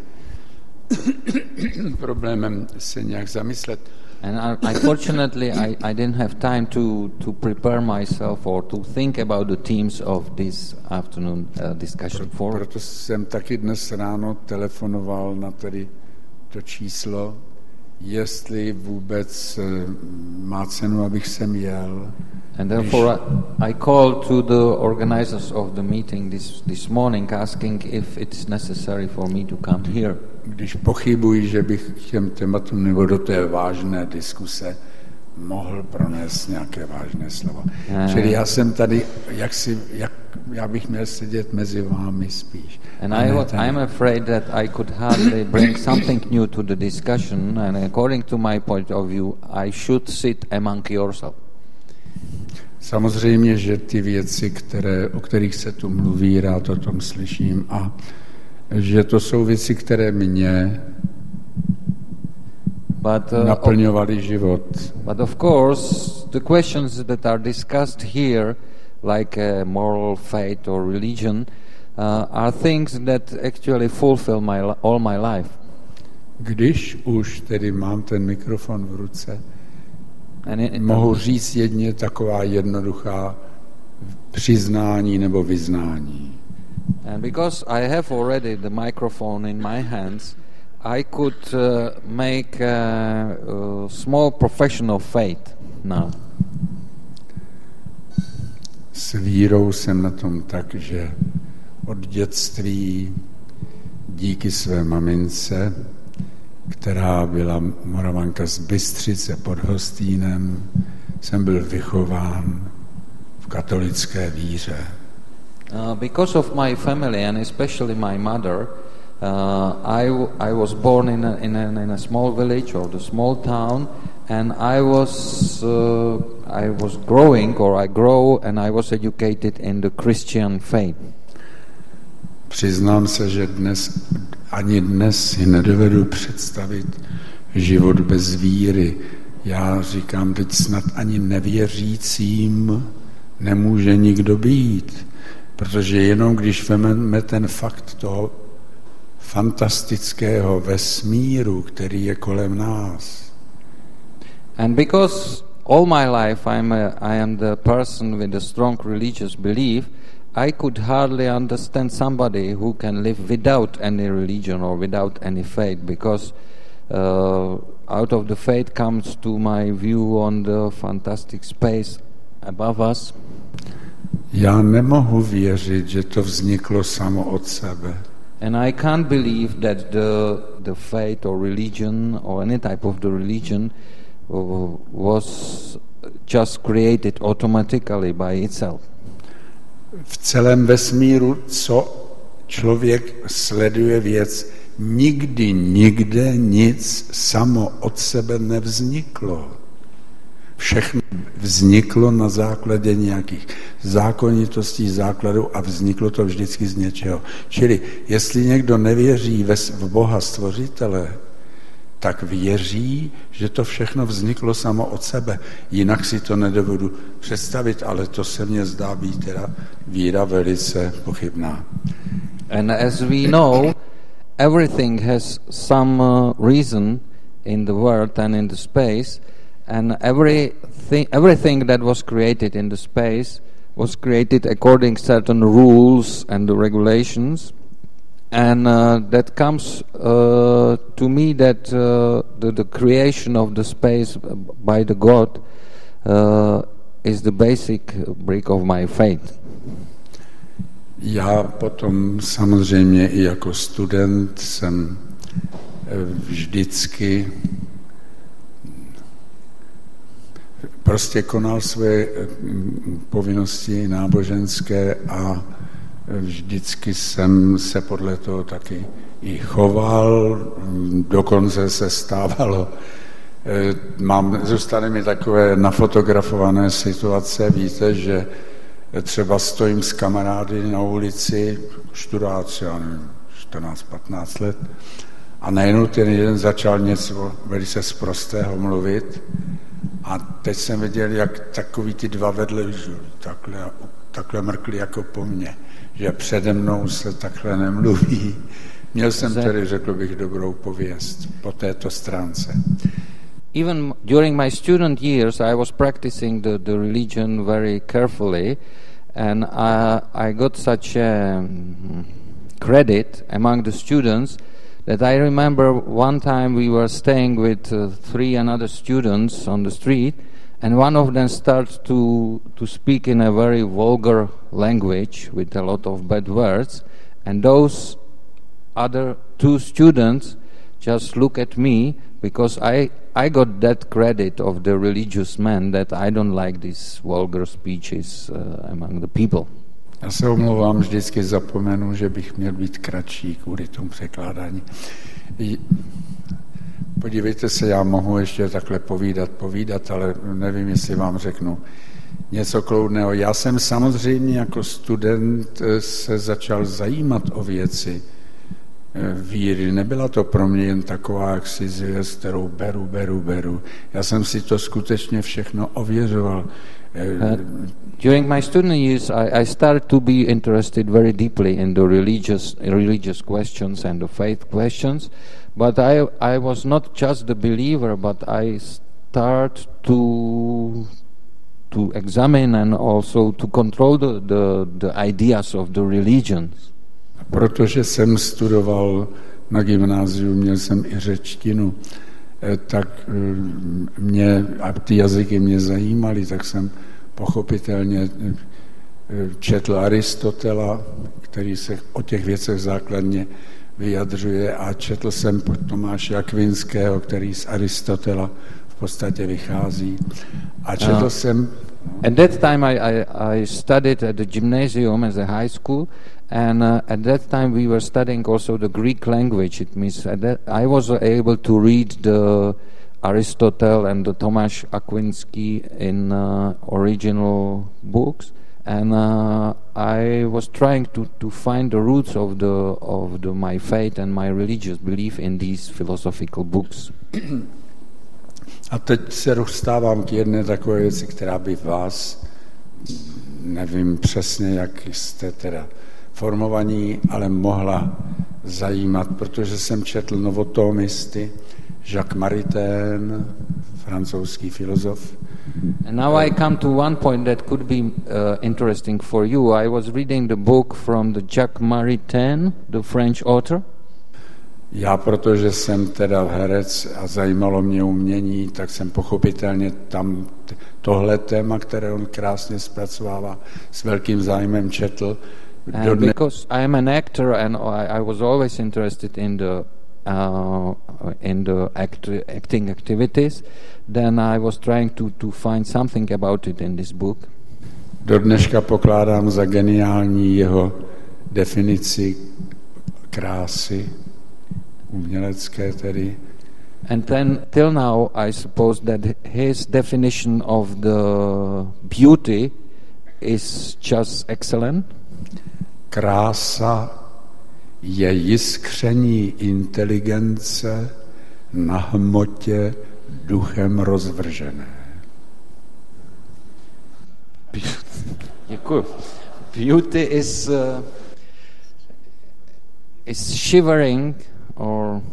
F: problémem se nějak zamyslet.
C: And unfortunately, I didn't have time to prepare myself or to think about the themes of this afternoon discussion forum.
F: Proto jsem taky dnes ráno telefonoval na tedy to číslo, jestli vůbec má cenu, abych sem jel.
C: And therefore I called to the organizers of the meeting this morning asking if it's necessary for me to come here.
F: Když pochybuji, že bych k těm tématům nebo do té vážné diskuse mohl pronést nějaké vážné slovo. Čili já jsem tady, já bych měl sedět mezi vámi spíš.
C: And I'm afraid that I could hardly bring something new to the discussion, and according to my point of view, I should sit among yourself.
F: Samozřejmě, že ty věci, o kterých se tu mluví, rád o tom slyším a že to jsou věci, které mě naplňovaly život.
C: But of course, the questions that are discussed here, like moral faith or religion, are things that actually fulfill all my life.
F: Když už tedy mám ten mikrofon v ruce, mohu říct jedně taková jednoduchá přiznání nebo vyznání.
C: And because I have already the microphone in my hands, I could make a small profession of faith now.
F: S vírou jsem na tom tak, že od dětství díky své mamince, která byla Moravanka z Bystřice pod Hostýnem, jsem byl vychován v katolické víře.
C: Because of my family and especially my mother, I was born in a small village or the small town, and I was growing, or I grow, and I was educated in the Christian faith.
F: Přiznám se, že ani dnes si nedovedu představit život bez víry. Já říkám, teď snad ani nevěřícím nemůže nikdo být, protože jenom když vezmeme ten fakt toho fantastického vesmíru, který je kolem nás.
C: And because all my life I am the person with a strong religious belief, I could hardly understand somebody who can live without any religion or without any faith, because out of the faith comes to my view on the fantastic space above us.
F: Já nemohu věřit, že to vzniklo samo od sebe.
C: And I can't believe that the faith or religion or any type of the religion was just created automatically by itself.
F: V celém vesmíru, co člověk sleduje věc, nikde nic samo od sebe nevzniklo. Všechno vzniklo na základě nějakých zákonitostí, základů a vzniklo to vždycky z něčeho. Čili jestli někdo nevěří v Boha stvořitele, tak věří, že to všechno vzniklo samo od sebe. Jinak si to nedovedu představit, ale to se mně zdá být teda víra velice pochybná.
C: And as we know, everything has some reason in the world and in the space, and everything that was created in the space was created according to certain rules and the regulations. And that comes to me that the creation of the space by the God is the basic brick of my faith.
F: Já potom samozřejmě i jako student jsem vždycky prostě konal své povinnosti náboženské a vždycky jsem se podle toho taky i choval, dokonce se stávalo. Zůstaly mi takové nafotografované situace, víte, že třeba stojím s kamarády na ulici, študáci, já nevím, 14-15 let, a najednou ten jeden začal něco velice sprostého mluvit a teď jsem viděl, jak takový ty dva vedle takhle takhle mrkli jako po mně, že přede mnou se takhle nemluví. Měl jsem tedy, řekl bych, dobrou pověst po této stránce.
C: Even during my student years, I was practicing the religion very carefully, and I got such a credit among the students that I remember one time we were staying with 3 other students on the street, and one of them started to speak in a very vulgar language with a lot of bad words, and those other 2 students just look at me because I got that credit of the religious man that I don't like these vulgar speeches among the people.
F: Já se omlouvám, vždycky zapomenu, že bych měl být kratší kvůli tomu překládání. Podívejte se, já mohu ještě takhle povídat, ale nevím, jestli vám řeknu něco kloudného. Já jsem samozřejmě jako student se začal zajímat o věci víry. Nebyla to pro mě jen taková jaksi zvěst, kterou beru. Já jsem si to skutečně všechno ověřoval.
C: During my student years, I started to be interested very deeply in the religious questions and the faith questions, but I was not just the believer, but I started to examine and also to control the ideas of the religions.
F: Protože jsem studoval na gymnáziu, měl jsem i řečtinu, tak a ty jazyky mě zajímaly, tak jsem pochopitelně četl Aristotela, který se o těch věcech základně vyjadřuje, a četl jsem Tomáše Akvinského, který z Aristotela v podstatě vychází. A četl jsem...
C: At that time I studied at the gymnasium as a high school, and at that time we were studying also the Greek language. It means that I was able to read the Aristotle and the Tomáš Akvinský in original books, and I was trying to find the roots of my faith and my religious belief in these philosophical books.
F: A teď se dostávám k jedné takové věci, která by vás, nevím přesně, jak jste teda formovaní, ale mohla zajímat, protože jsem četl novotomisty, Jacques Maritain, francouzský filozof.
C: And now I come to one point that could be interesting for you. I was reading the book from the Jacques Maritain, the French author.
F: Já, protože jsem teda herec a zajímalo mě umění, tak jsem pochopitelně tam tohle téma, které on krásně zpracovává, s velkým zájmem četl.
C: And because I am an actor and I was always interested in the acting activities, then I was trying to find something about it in this book.
F: Do dneška pokládám za geniální jeho definici krásy, umělecké tedy.
C: And then till now I suppose that his definition of the beauty is just excellent.
F: Krása je jiskření inteligence na hmotě duchem rozvržené.
C: Děkuji. Beauty is shivering or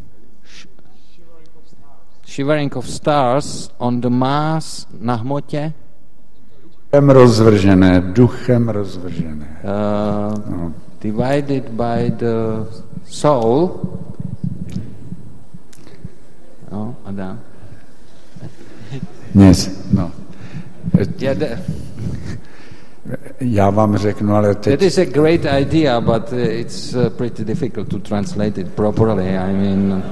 C: shivering of stars on the Mars na hmotě.
F: Duchem rozvržené.
C: No. Divided by the soul. No, a dá.
F: Yes, no.
C: Yeah,
F: já vám řeknu, ale teď...
C: That is a great idea, but it's pretty difficult to translate it properly. I mean...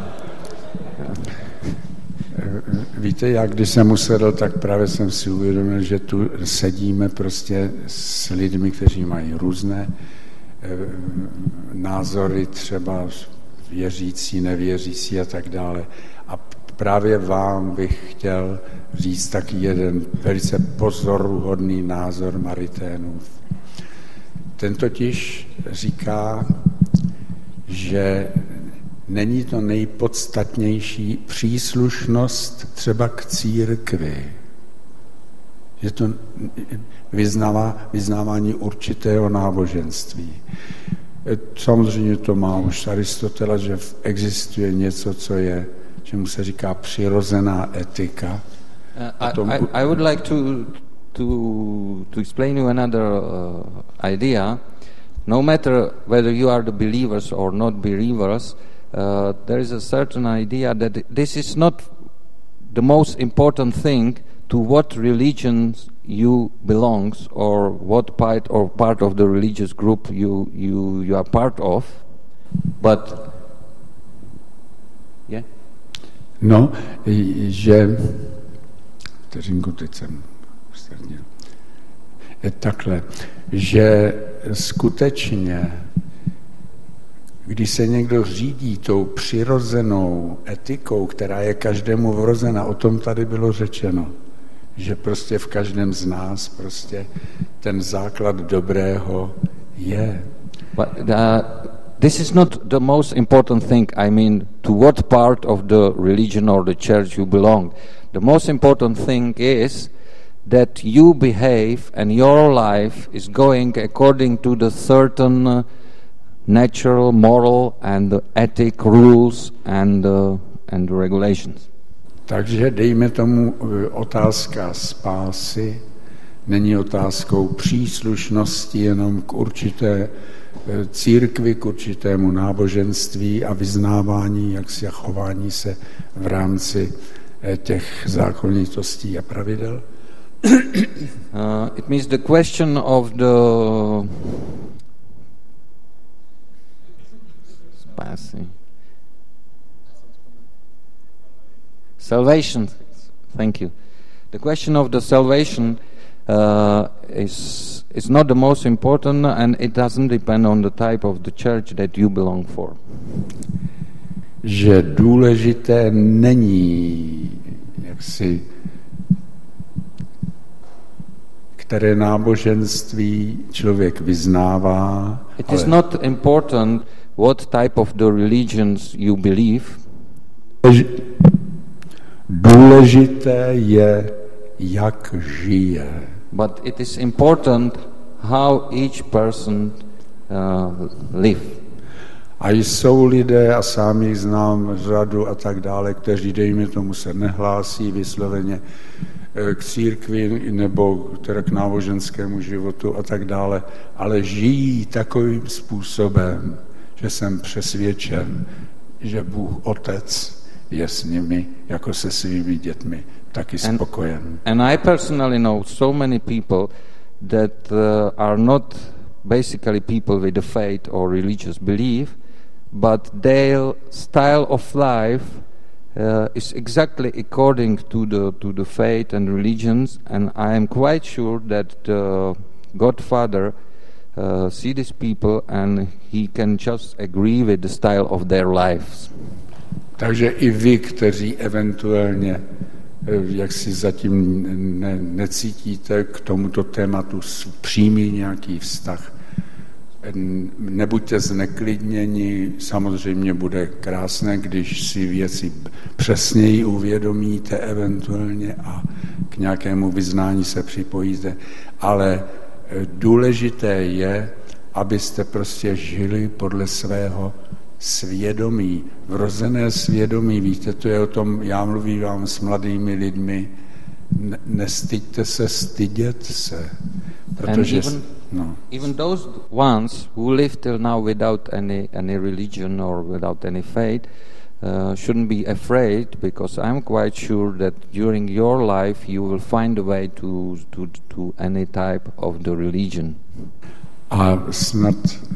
F: Víte, já když jsem usedl, tak právě jsem si uvědomil, že tu sedíme prostě s lidmi, kteří mají různé názory, třeba věřící, nevěřící a tak dále. A právě vám bych chtěl říct taky jeden velice pozoruhodný názor Maritainův. Ten totiž říká, že není to nejpodstatnější příslušnost třeba k církvi. Je to vyznávání určitého náboženství. Samozřejmě to má už Aristotela, že existuje něco, co je, čemu se říká přirozená etika.
C: I would like to explain you another idea. No matter whether you are the believers or not believers, there is a certain idea that this is not the most important thing to what religion you belongs or what part of the religious group you are part of, but yeah.
F: No, že vteřinku, teď jsem ustarnil. Takhle, že skutečně, když se někdo řídí tou přirozenou etikou, která je každému vrozena, o tom tady bylo řečeno, že prostě v každém z nás prostě ten základ dobrého je.
C: But this is not the most important thing. I mean, to what part of the religion or the church you belong. The most important thing is that you behave and your life is going according to the certain natural, moral and ethic rules and regulations.
F: Takže dejme tomu, otázka spásy není otázkou příslušnosti jenom k určité církvi, k určitému náboženství a vyznávání, jak si a chování se v rámci těch zákonitostí a pravidel.
C: It means the question of the salvation. Thank you. The question of the salvation is not the most important, and it doesn't depend on the type of the church that you belong for.
F: Že důležité není, jaksi, které náboženství člověk vyznává.
C: It is not important what type of the religions you believe.
F: Důležité je, jak žije.
C: But it is important how each person live.
F: A jsou lidé, a sám jich znám řadu a tak dále, kteří, dejme tomu, se nehlásí vysloveně k církvi nebo teda k náboženskému životu a tak dále, ale žijí takovým způsobem, že jsem přesvědčen, že Bůh Otec je s nimi jako se svými dětmi taky spokojen.
C: And I personally know so many people that are not basically people with a faith or religious belief, but their style of life is exactly according to the faith and religions, and I am quite sure that the Godfather see these people and he can just agree with the style of their lives.
F: Takže i vy, kteří eventuálně jak si zatím necítíte k tomuto tématu přímý nějaký vztah, nebuďte zneklidněni, samozřejmě bude krásné, když si věci přesněji uvědomíte eventuálně a k nějakému vyznání se připojíte, ale důležité je, abyste prostě žili podle svého svědomí, vrozené svědomí. Víte, to je o tom, já mluvím vám s mladými lidmi, nestyďte se, stydět se. Protože,
C: even those ones who live till now without any religion or without any faith shouldn't be afraid, because I'm quite sure that during your life you will find a way to any type of the religion.
F: A snad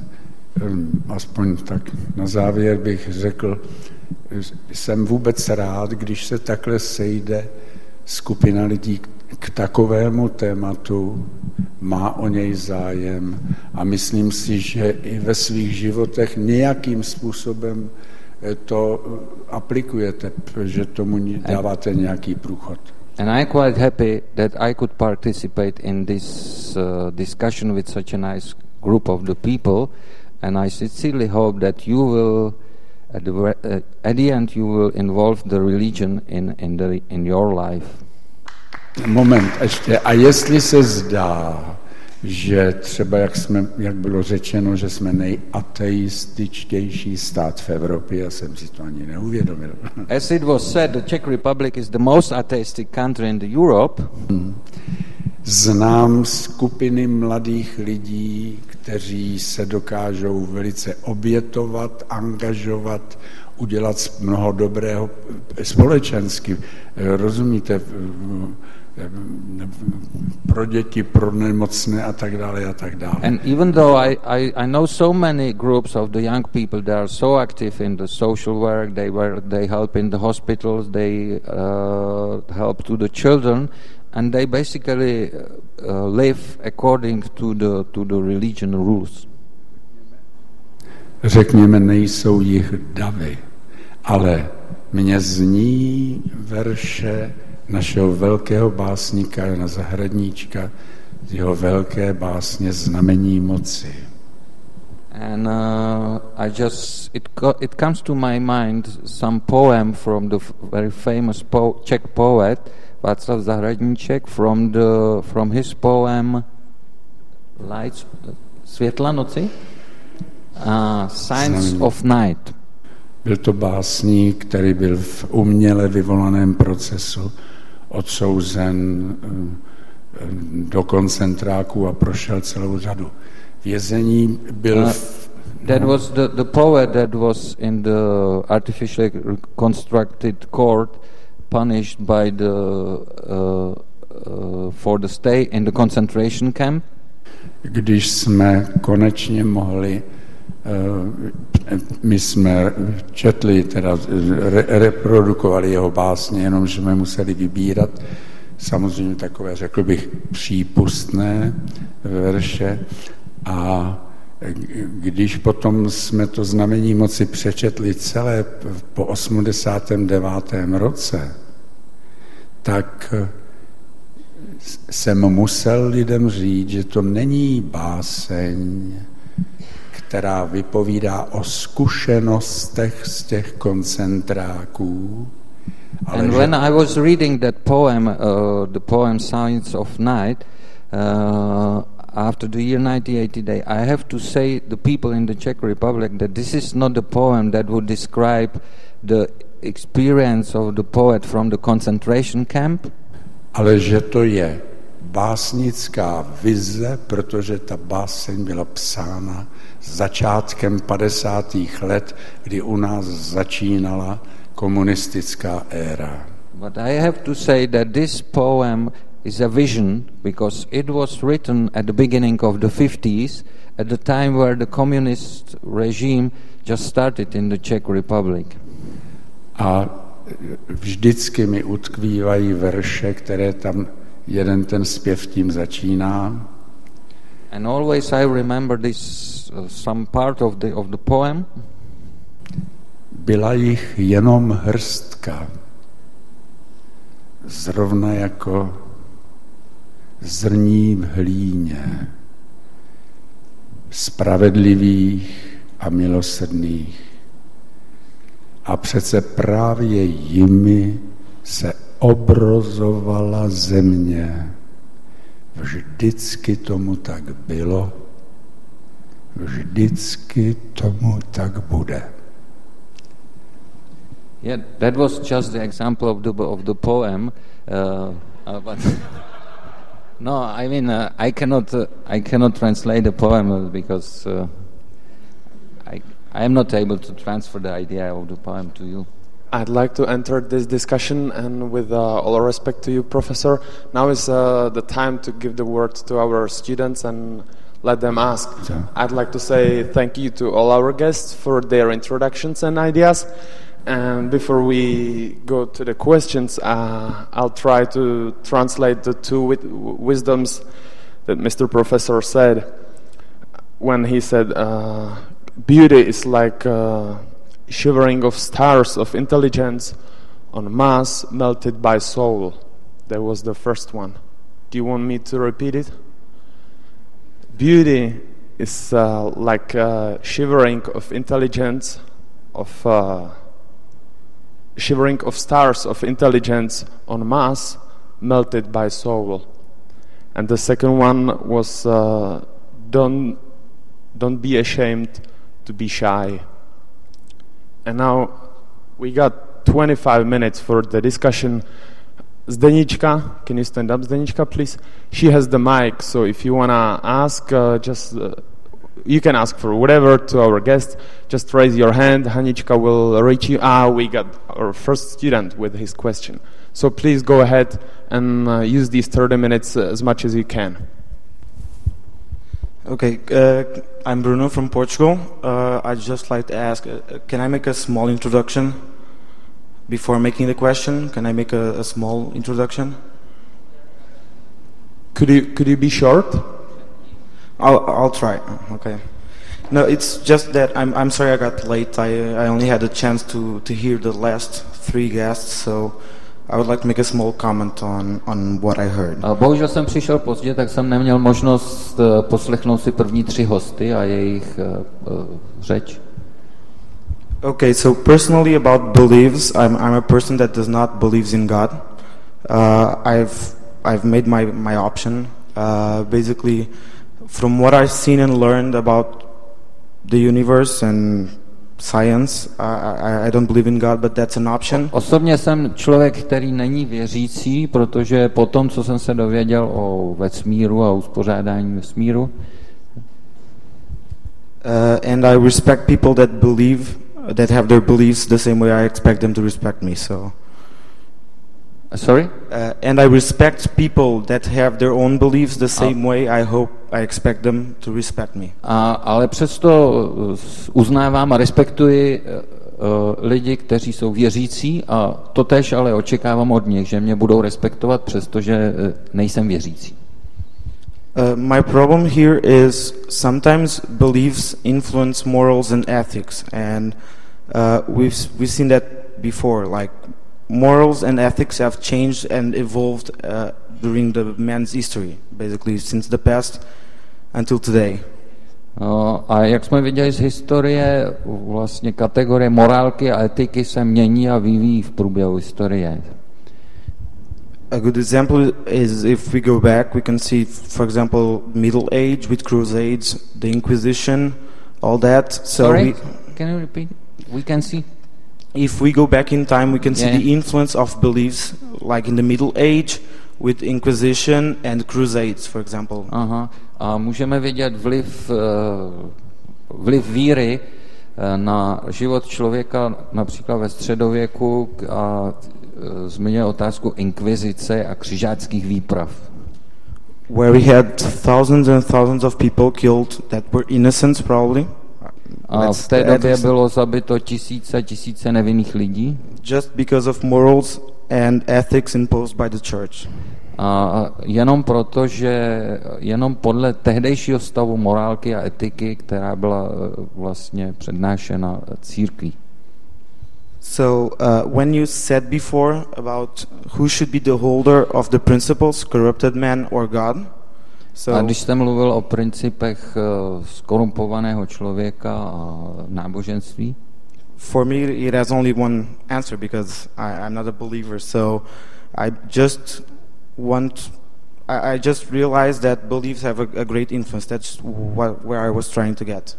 F: aspoň tak na závěr bych řekl, jsem vůbec rád, když se takhle sejde skupina lidí k takovému tématu, má o něj zájem a myslím si, že i ve svých životech nějakým způsobem to aplikujete, že tomu dáváte nějaký průchod.
C: And I'm quite happy that I could participate in this discussion with such a nice group of the people, and I sincerely hope that you will, at the end, you will involve the religion in your life.
F: Moment, ještě. A jestli se zdá, že třeba, jak bylo řečeno, že jsme nejateističtější stát v Evropě, já jsem si to ani neuvědomil.
C: As it was said, the Czech Republic is the most atheistic country in Europe.
F: Znám skupiny mladých lidí, kteří se dokážou velice obětovat, angažovat, udělat mnoho dobrého společensky. Rozumíte? Pro děti, pro nemocné a tak dále a tak dále.
C: And even though I know so many groups of the young people, they are so active in the social work, they help in the hospitals, they help to the children, and they basically live according to the religion rules.
F: Řekněme, nejsou jich davy, ale mně zní verše našeho velkého básníka Jana Zahradníčka, jeho velké básně Znamení moci.
C: And it comes to my mind some poem from the very famous Czech poet Václav Zahradníček from his poem Lights, Světla noci, Signs of Night.
F: Byl to básník, který byl v uměle vyvolaném procesu odsouzen do koncentráku a prošel celou řadu vězení.
C: That was the poet that was in the artificially constructed court punished by for the stay in the concentration camp.
F: Když jsme konečně mohli, my jsme četli, teda reprodukovali jeho básně, jenom že jsme museli vybírat samozřejmě takové, řekl bych, přípustné verše, a když potom jsme to Znamení moci přečetli celé po 89. roce, tak jsem musel lidem říct, že to není báseň, která vypovídá o zkušenostech z těch koncentráků.
C: And when I was reading that poem, the poem Signs of Night, after the year 1980, I have to say the people in the Czech Republic that this is not the poem that would describe the experience of the poet from the concentration camp.
F: Ale že to je básnická vize, protože ta báseň byla psána začátkem 50. let, kdy u nás začínala komunistická éra.
C: But I have to say that this poem is a vision because it was written at the beginning of the 50s, at the time where the communist regime just started in the Czech Republic.
F: A vždycky mi utkvívají verše, které tam jeden ten zpěv tím začíná.
C: And always I remember this some part of the poem.
F: Byla jich jenom hrstka, zrovna jako zrní v hlíně, spravedlivých a milosrdných. A přece právě jimi se obrozovala země. Vždycky tomu tak bylo, vždycky tomu tak bude.
C: Yeah, that was just the example of the poem. But no, I mean I cannot translate the poem because I am not able to transfer the idea of the poem to you.
A: I'd like to enter this discussion, and with all respect to you, Professor, now is the time to give the word to our students and let them ask. I'd like to say thank you to all our guests for their introductions and ideas. And before we go to the questions, I'll try to translate the two wisdoms that Mr. Professor said when he said beauty is like shivering of stars of intelligence on mass melted by soul. That was the first one. Do you want me to repeat it? Beauty is like shivering of intelligence shivering of stars of intelligence on mass melted by soul. And the second one was don't be ashamed to be shy. And now we got 25 minutes for the discussion. Zdenička, can you stand up, Zdenička, please? She has the mic, so if you wanna ask, you can ask for whatever to our guest. Just raise your hand. Hanička will reach you. We got our first student with his question. So please go ahead and use these 30 minutes as much as you can.
H: Okay, I'm Bruno from Portugal. I'd just like to ask, can I make a small introduction before making the question? Can I make a small introduction?
A: Could you be short?
H: I'll try. Okay. No, it's just that I'm sorry I got late. I only had a chance to hear the last three guests, so I would like to make a small comment on what I heard.
C: Bohužel jsem přišel pozdě, tak jsem neměl možnost poslechnout si první tři hosty a jejich řeč.
H: Okay, so personally about beliefs, I'm a person that does not believe in God. I've made my option. Basically, from what I've seen and learned about the universe and science, I don't believe in God, but that's an option.
C: Osobně jsem člověk, který není věřící, protože po tom, co jsem se dověděl o vesmíru a uspořádání vesmíru,
H: and I respect people that believe, that have their beliefs the same way I expect them to respect me. So.
C: Sorry?
H: And I respect people that have their own beliefs the same way I expect them to respect me.
C: Ale přesto uznávám a respektuji lidi, kteří jsou věřící a totéž ale očekávám od nich, že mě budou respektovat, přestože nejsem věřící.
H: My problem here is sometimes beliefs influence morals and ethics, and we've seen that before. Like morals and ethics have changed and evolved during the man's history, basically since the past until today.
C: A jak jsme viděli z historie, vlastně kategorie morálky a etiky se mění a vyvíjí v průběhu historie.
H: A good example is if we go back, we can see, for example, Middle Age with Crusades, the Inquisition, all that. So
C: Sorry, can you repeat? We can see.
H: If we go back in time, we can see the influence of beliefs, like in the Middle Age with Inquisition and Crusades, for example.
C: Aha. A můžeme vidět vliv víry na život člověka například ve středověku a zmiňuje otázku inkvizice a křižáckých výprav.
H: Where we had thousands and thousands of people killed that were innocent probably.
C: A v té době bylo zabito tisíce nevinných lidí.
H: Just because of morals and ethics imposed by the church.
C: A jenom proto, že jenom podle tehdejšího stavu morálky a etiky, která byla vlastně přednášena církví.
H: So when you said before about who should be the holder of the principles, corrupted man or God.
C: A když jste mluvil o principech skorumpovaného člověka a náboženství?
H: For me it has only one answer because I'm not a believer, so I just realized that beliefs have a great influence. That's where I was trying to get.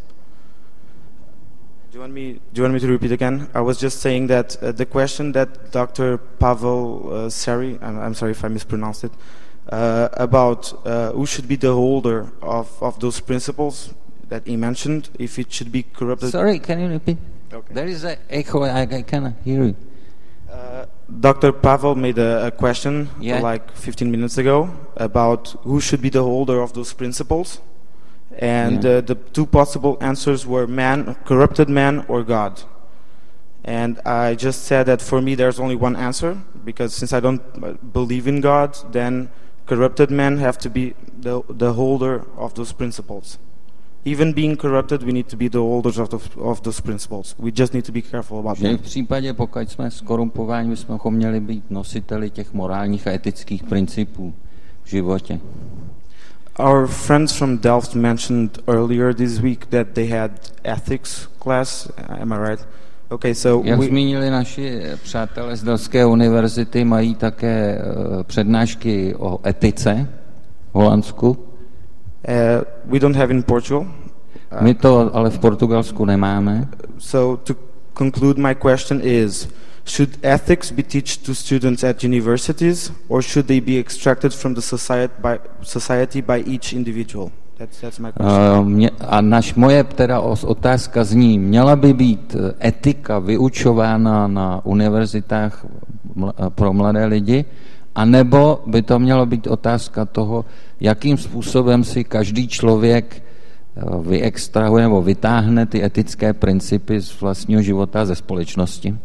H: Do you want me to repeat again? I was just saying that the question that Dr. Pavel Seri, I'm sorry if I mispronounced it, about who should be the holder of those principles that he mentioned, if it should be corrupted.
C: Sorry, can you repeat?
H: Okay.
C: There is an echo, I cannot hear you.
H: Dr. Pavel made a question like 15 minutes ago about who should be the holder of those principles. And the two possible answers were man, corrupted man, or God. And I just said that for me there's only one answer, because since I don't believe in God, then corrupted men have to be the holder of those principles. Even being corrupted, we need to be the holders of those principles. We just need to be careful about them.
C: V případě, pokud jsme skorumpováni, bychom měli být nositeli těch morálních a etických principů v životě.
H: Our friends from Delft mentioned earlier this week that they had ethics class. Am I right? Okay, so
C: jak zmínili naši přátelé z Delftské univerzity, mají také přednášky o etice v Holandsku.
H: We don't have in Portugal.
C: My to ale v Portugalsku nemáme.
H: So to conclude, my question is, should ethics be taught to students at universities, or should they be extracted from the society by each individual? That's my question.
C: Moje teda otázka zní, měla by být etika vyučována na univerzitách pro mladé lidi, anebo by to mělo být otázka toho, jakým způsobem si každý člověk vyextrahuje nebo vytáhne ty etické principy z vlastního života, ze společnosti?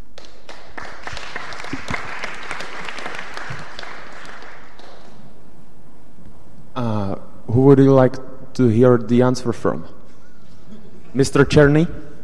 A: Who would you like to hear the answer from? Mr. Czerny?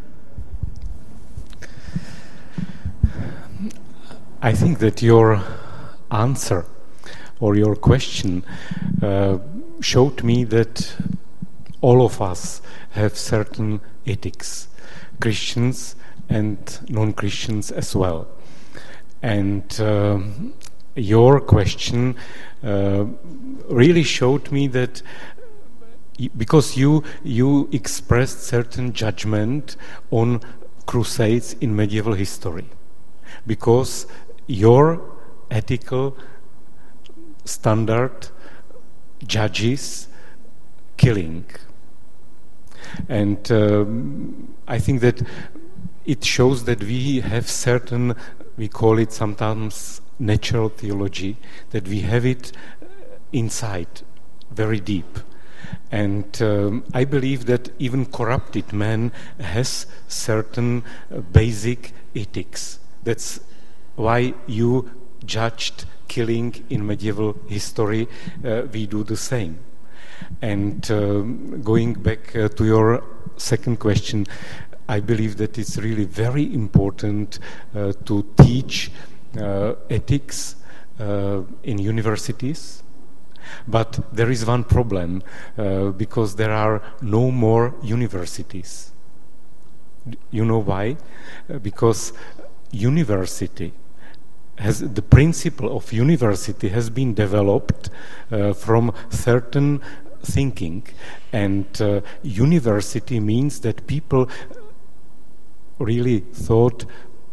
G: I think that your answer or your question showed me that all of us have certain ethics, Christians and non-Christians as well. And your question really showed me that because you expressed certain judgment on crusades in medieval history, because your ethical standard judges killing. And I think that it shows that we have certain, we call it sometimes natural theology, that we have it inside, very deep. And I believe that even corrupted man has certain basic ethics. That's why you judged killing in medieval history. We do the same. And going back to your second question, I believe that it's really very important to teach ethics in universities. But there is one problem, because there are no more universities. You know why? Because university has, the principle of university has been developed from certain thinking, and university means that people really thought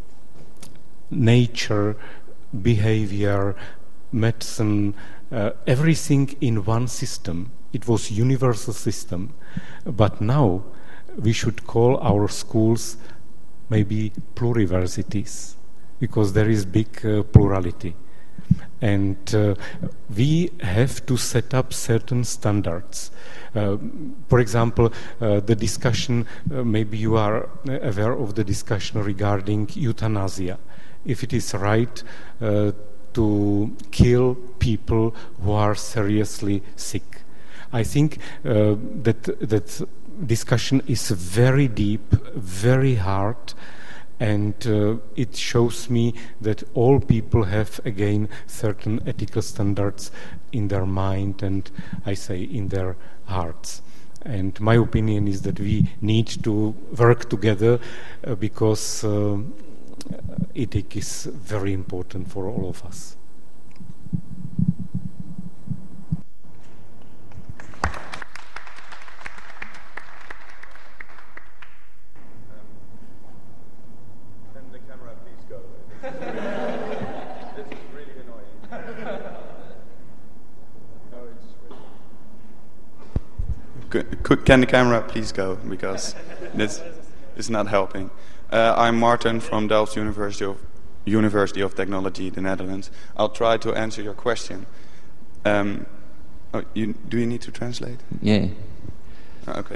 G: nature, behavior, medicine, everything in one system. It was universal system. But now we should call our schools maybe pluriversities, because there is big plurality. And we have to set up certain standards. For example, the discussion, maybe you are aware of the discussion regarding euthanasia. If it is right to kill people who are seriously sick. I think that discussion is very deep, very hard, and it shows me that all people have again certain ethical standards in their mind and I say in their hearts. And my opinion is that we need to work together because ethics is very important for all of us.
A: Can the camera please go? This is really annoying. No, it's
I: Can the camera please go? Because this is not helping. I'm Martin from Delft University of Technology, the Netherlands. I'll try to answer your question. Do you need to translate?
C: Yeah.
I: Okay.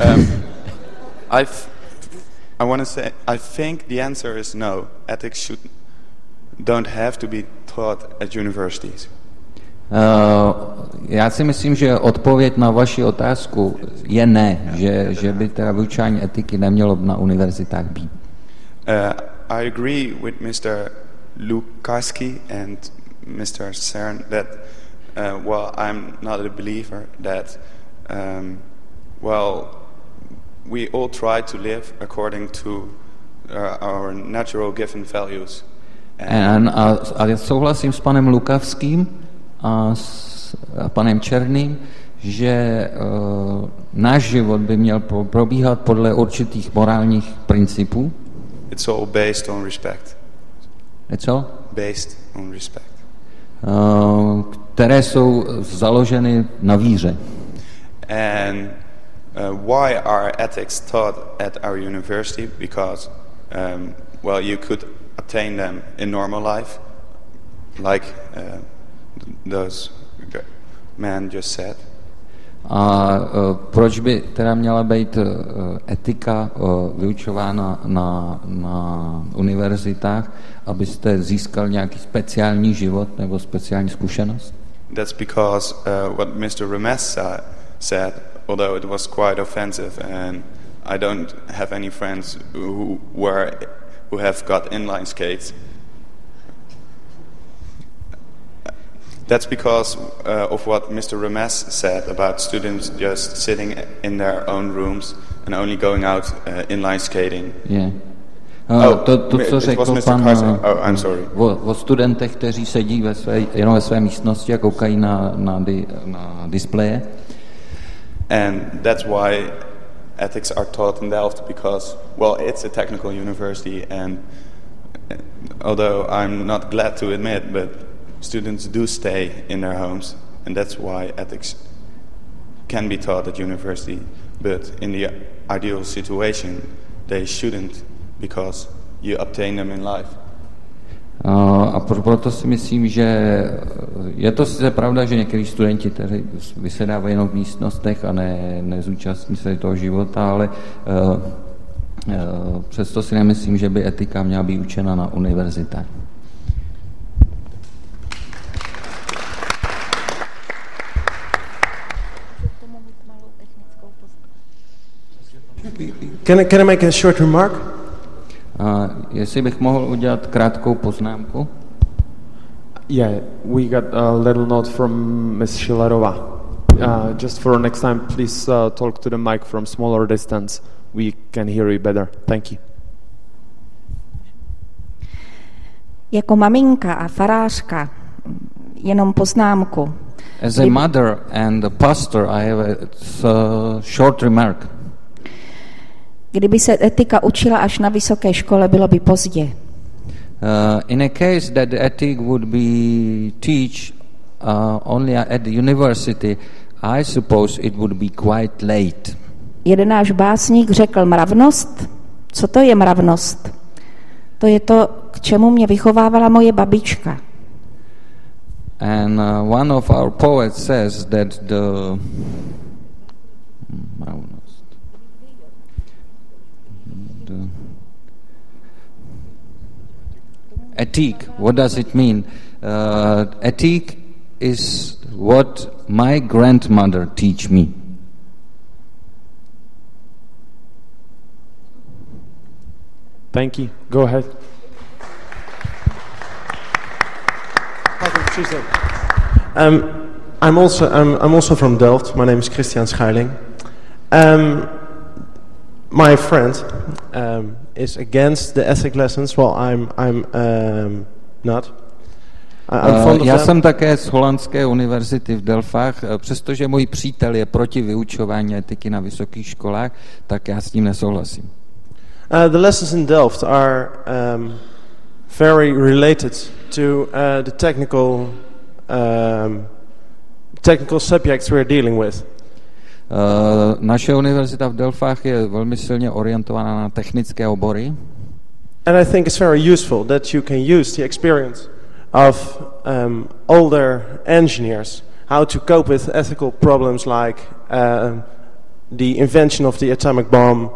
I: I want to say, I think the answer is no. Ethics don't have to be taught at universities.
C: Já si myslím, že odpověď na vaši otázku je ne, že by teda vyučování etiky nemělo na univerzitách být.
I: I agree with Mr. Lukaski and Mr. Cern that, well, I'm not a believer that, well, we all try to live according to our natural given values.
C: A souhlasím s panem Lukavským a s panem Černým, že náš život by měl probíhat podle určitých morálních principů.
I: It's all based on respect.
C: It's all?
I: Based on respect.
C: Které jsou založeny na víře.
I: And why are ethics taught at our university? Because, well, you could attain them in normal life, like those men just said.
C: A proč by teda měla být etika vyučována na univerzitách, abyste získal nějaký speciální život nebo speciální zkušenost?
I: That's because what Mr. Remes said, although it was quite offensive, and I don't have any friends who have got inline skates. That's because of what Mr. Remes said about students just sitting in their own rooms and only going out inline skating.
C: Yeah. To, co řekl pan o studentech, kteří sedí jenom ve své místnosti a koukají na displeje.
I: And that's why ethics are taught in Delft, because, well, it's a technical university, and although I'm not glad to admit, but students do stay in their homes, and that's why ethics can be taught at university. But in the ideal situation, they shouldn't, because you obtain them in life.
C: A proto si myslím, že je to sice pravda, že někteří studenti kteří vysedávají jenom v místnostech a nezúčastní se toho života, ale přesto si nemyslím, že by etika měla být učena na univerzitách.
J: Can I make a short remark?
C: Jestli bych mohl udělat krátkou poznámku.
A: Yeah, we got a little note from Ms. Šilerova. Just for next time, please talk to the mic from smaller distance. We can hear you better. Thank you.
D: Jako maminka a farářka jenom poznámku.
C: As a mother and a pastor, I have a short remark.
D: Kdyby se etika učila až na vysoké škole, bylo by pozdě.
C: In a case that the ethic would be teach only at the university, I suppose it would be quite late.
D: Jeden náš básník řekl mravnost. Co to je mravnost? To je to, k čemu mě vychovávala moje babička.
C: And one of our poets says that the ethic, what does it mean? Ethic is what my grandmother teach me.
A: Thank you. Go ahead.
J: I'm also from Delft. My name is Christian Schuiling. My friend is against the ethic lessons. Well, I'm not.
C: Já jsem také z holandské univerzity v Delfách, přestože můj přítel je proti vyučování etiky na vysokých školách, tak já s tím nesouhlasím.
J: The lessons in Delft are very related to the technical subjects we're dealing with.
C: Naše univerzita v Delfách je velmi silně orientovaná na technické obory.
J: And I think it's very useful that you can use the experience of older engineers how to cope with ethical problems like the invention of the atomic bomb,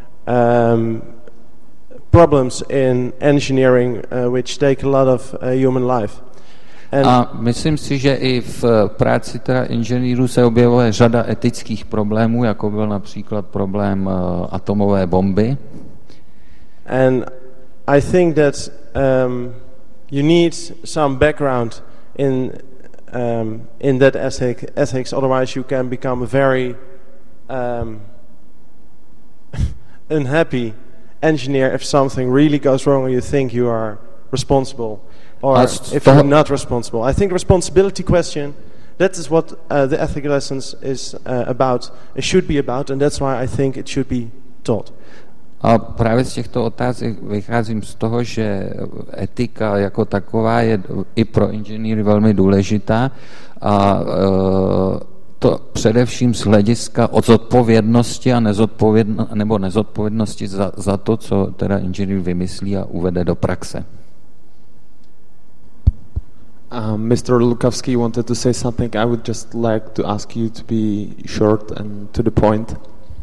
J: problems in engineering which take a lot of human life.
C: A myslím si, že i v práci teda inženýrů se objevuje řada etických problémů, jako byl například problém atomové bomby.
J: And I think that you need some background in that ethics, otherwise you can become a very unhappy engineer if something really goes wrong and you think you are responsible, or if you're not responsible. I think the responsibility question, that is what the ethical lessons is about. It should be about, and that's why I think it should be taught.
C: A právě z těchto otázek vycházím z toho, že etika jako taková je i pro inženýry velmi důležitá a to především z hlediska od zodpovědnosti a nezodpovědnosti za to, co teda inženýr vymyslí a uvede do praxe.
A: Mr. Lukavsky wanted to say something. I would just like to ask you to be short and to the point.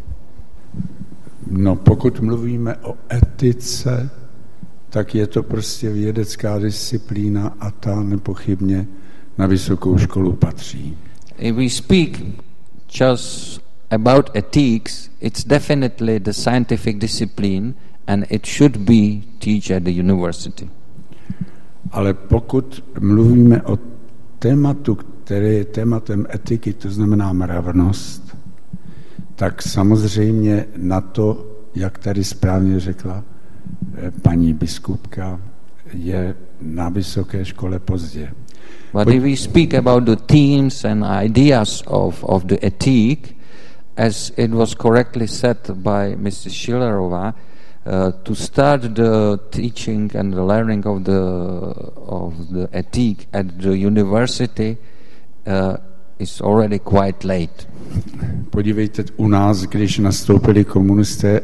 K: No, pokud mluvíme o etice, tak je to prostě vědecká disciplína a ta nepochybně na vysokou školu patří.
C: If we speak just about ethics, it's definitely the scientific discipline and it should be taught at the university.
K: Ale pokud mluvíme o tématu, které je tématem etiky, to znamená mravnost, tak samozřejmě na to, jak tady správně řekla paní biskupka, je na vysoké škole pozdě.
C: But if we speak about the themes and ideas of the ethic, as it was correctly said by Mrs. Schillerova, to start the teaching and the learning of the ethic at the university is already quite late.
K: Podívejte, u nás, když nastoupili komunisté,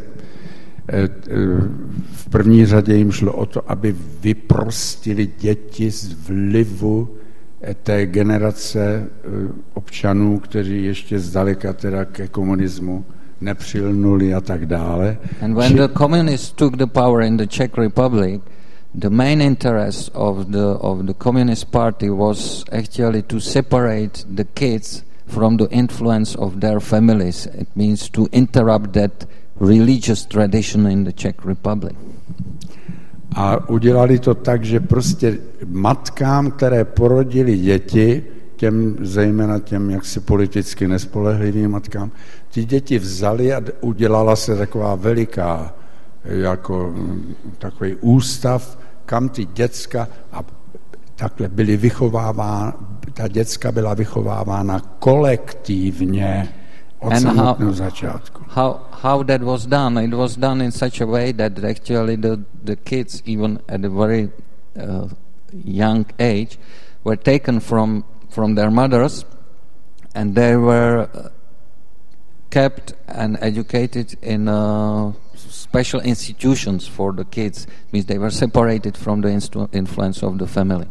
K: v první řadě jim šlo o to, aby vyprostili děti z vlivu té generace občanů, kteří ještě zdaleka teda ke komunismu nepřilnuli a tak dále.
C: And when the communists took the power in the Czech Republic, the main interest of the Communist Party was actually to separate the kids from the influence of their families. It means to interrupt that religious tradition in the Czech Republic.
K: A udělali to tak, že prostě matkám, které porodili děti, zejména těm jaksi politicky nespolehlivým matkám, ty děti vzali a udělala se taková veliká, jako takový ústav, kam ty děcka a takhle byly vychovávána, ta děcka byla vychovávána kolektivně od samotného začátku.
C: How that was done? It was done in such a way that actually the kids, even at a very young age, were taken from their mothers, and they were kept and educated in special institutions for the kids. Means they were separated from the influence of the family.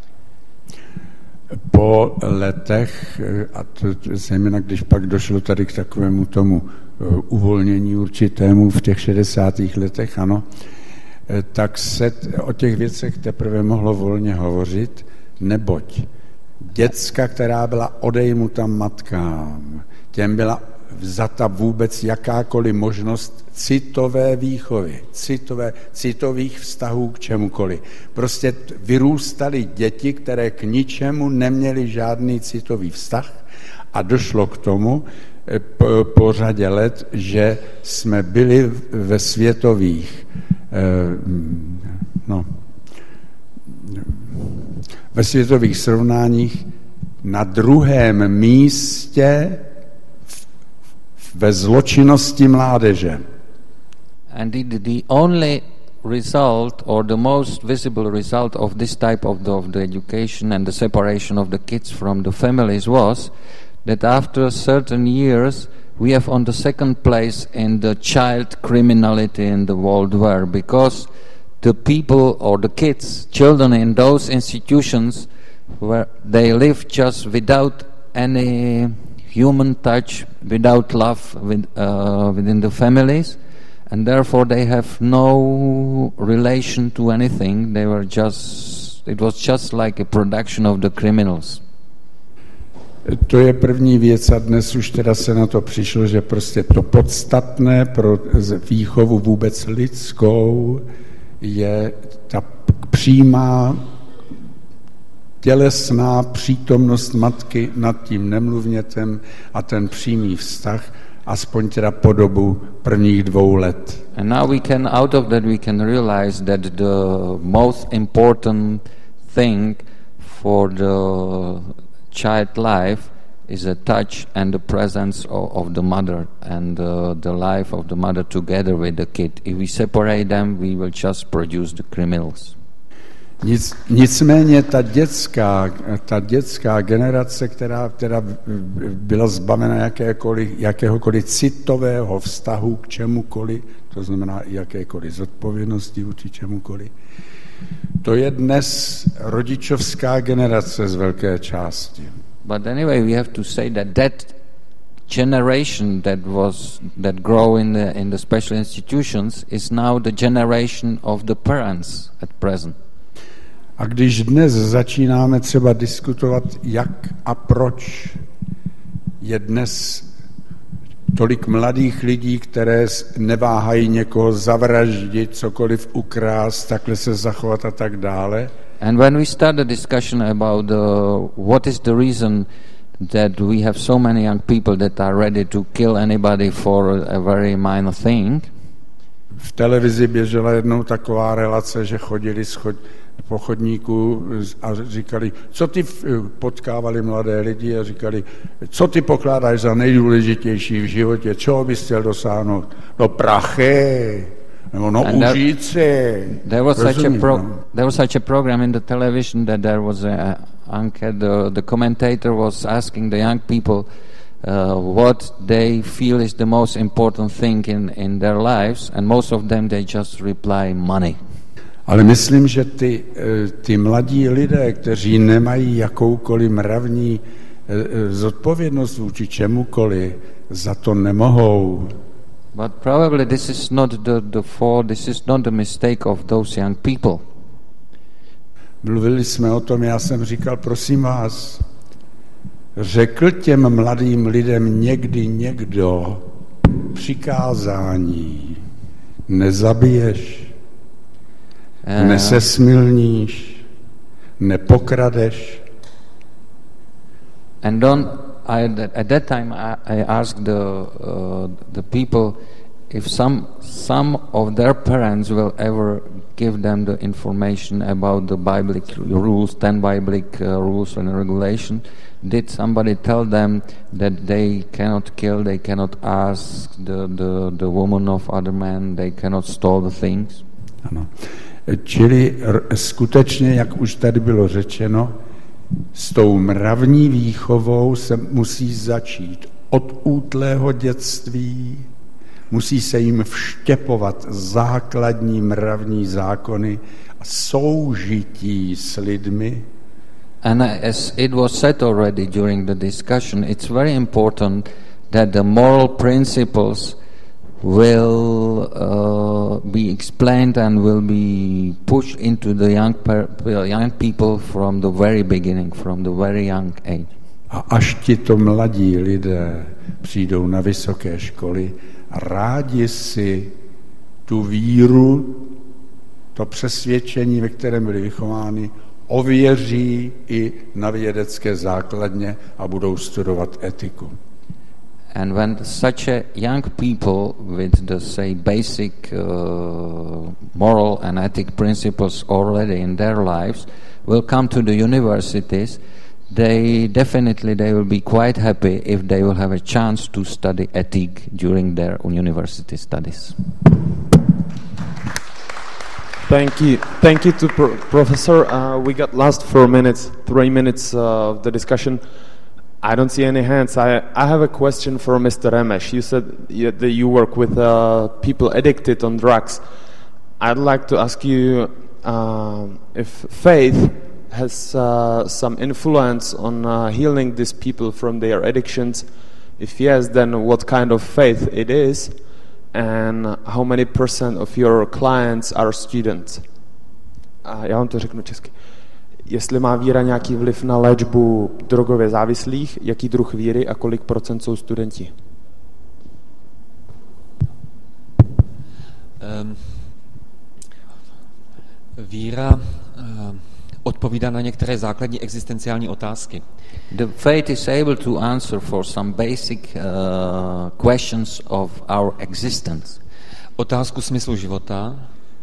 K: Po letech, a to zejména když pak došlo tady k takovému tomu uvolnění určitému v těch 60. letech, ano, tak se o těch věcech teprve mohlo volně hovořit, neboť děcka, která byla odejmuta matkám, těm byla vzata vůbec jakákoliv možnost citové výchovy, citových vztahů k čemukoliv. Prostě vyrůstaly děti, které k ničemu neměly žádný citový vztah a došlo k tomu po řadě let, že jsme byli ve světových ve světových srovnáních na druhém místě ve zločinnosti mládeže.
C: And the only result or the most visible result of this type of the education and the separation of the kids from the families was that after certain years we have on the second place in the child criminality in the world war, because the people or the kids, children in those institutions, where they live just without any human touch, without love within the families, and therefore they have no relation to anything. It was just like a production of the criminals.
K: To je první věc a dnes už teda se na to přišlo, že prostě to podstatné pro výchovu vůbec lidskou je ta přímá tělesná přítomnost matky nad tím nemluvnětem a ten přímý vztah aspoň teda po dobu prvních 2 let.
C: And now out of that we can realize that the most important thing for the child life is a touch and the presence of the mother and the life of the mother together with the kid. If we separate them, we will just produce the criminals.
K: Nicméně ta dětská generace, která byla zbavena jakéhokoliv citového vztahu k čemukoliv, to znamená i jakékoliv zodpovědnosti vůči čemukoliv, to je dnes rodičovská generace z velké části.
C: But anyway, we have to say that generation that grow in the special institutions is now the generation of the parents at present.
K: A když dnes začínáme třeba diskutovat, jak a proč je dnes tolik mladých lidí, které neváhají někoho zavraždit, cokoliv ukrást, takhle se zachovat a tak dále.
C: And when we start the discussion about what is the reason that we have so many young people that are ready to kill anybody for a very minor thing.
K: V televizi běžela jednou taková relace, že chodili po chodníku a říkali, co ty potkávali mladé lidi a říkali, co ty pokládáš za nejdůležitější v životě, čeho bys chtěl dosáhnout? No prachy, nebo užít si.
C: There was such a program in the television that there was the commentator was asking the young people what they feel is the most important thing in their lives, and most of them they just reply money.
K: Ale myslím, že ty mladí lidé, kteří nemají jakoukoliv mravní zodpovědnost vůči čemukoliv, za to nemohou.
C: But probably this is not the fault, this is not the mistake of those young people.
K: Mluvili jsme o tom, já jsem říkal, prosím vás, řekl těm mladým lidem někdy někdo přikázání, nezabiješ, nesesmilníš, nepokradeš.
C: And at that time I asked the people if some of their parents will ever give them the information about the biblical rules, 10 biblical rules and regulation. Did somebody tell them that they cannot kill, they cannot ask the woman of other men, they cannot steal the things?
K: Ano. Čili skutečně, jak už tady bylo řečeno, s tou mravní výchovou se musí začít od útlého dětství, musí se jim vštěpovat základní mravní zákony a soužití s lidmi.
C: And as it was said already during the discussion, it's very important that the moral principles will be explained and will be pushed into the young people from the very beginning, from the very young age.
K: A až tito mladí lidé přijdou na vysoké školy, rádi si tu víru, to přesvědčení, ve kterém byli vychováni, ověří i na vědecké základně a budou studovat etiku.
C: And when such a young people with the, say, basic moral and ethic principles already in their lives will come to the universities, they will be quite happy if they will have a chance to study ethic during their university studies.
A: Thank you to Professor. We got last 3 minutes of the discussion. I don't see any hands. I have a question for Mr. Remesh. You said that you work with people addicted on drugs. I'd like to ask you if faith has some influence on healing these people from their addictions. If yes, then what kind of faith it is, and how many % of your clients are students? Já vám to řeknu česky. Jestli má víra nějaký vliv na léčbu drogově závislých, jaký druh víry a kolik % jsou studenti?
E: Víra odpovídá na některé základní existenciální otázky.
C: The faith is able to answer for some basic questions of our existence.
E: Otázku smyslu života.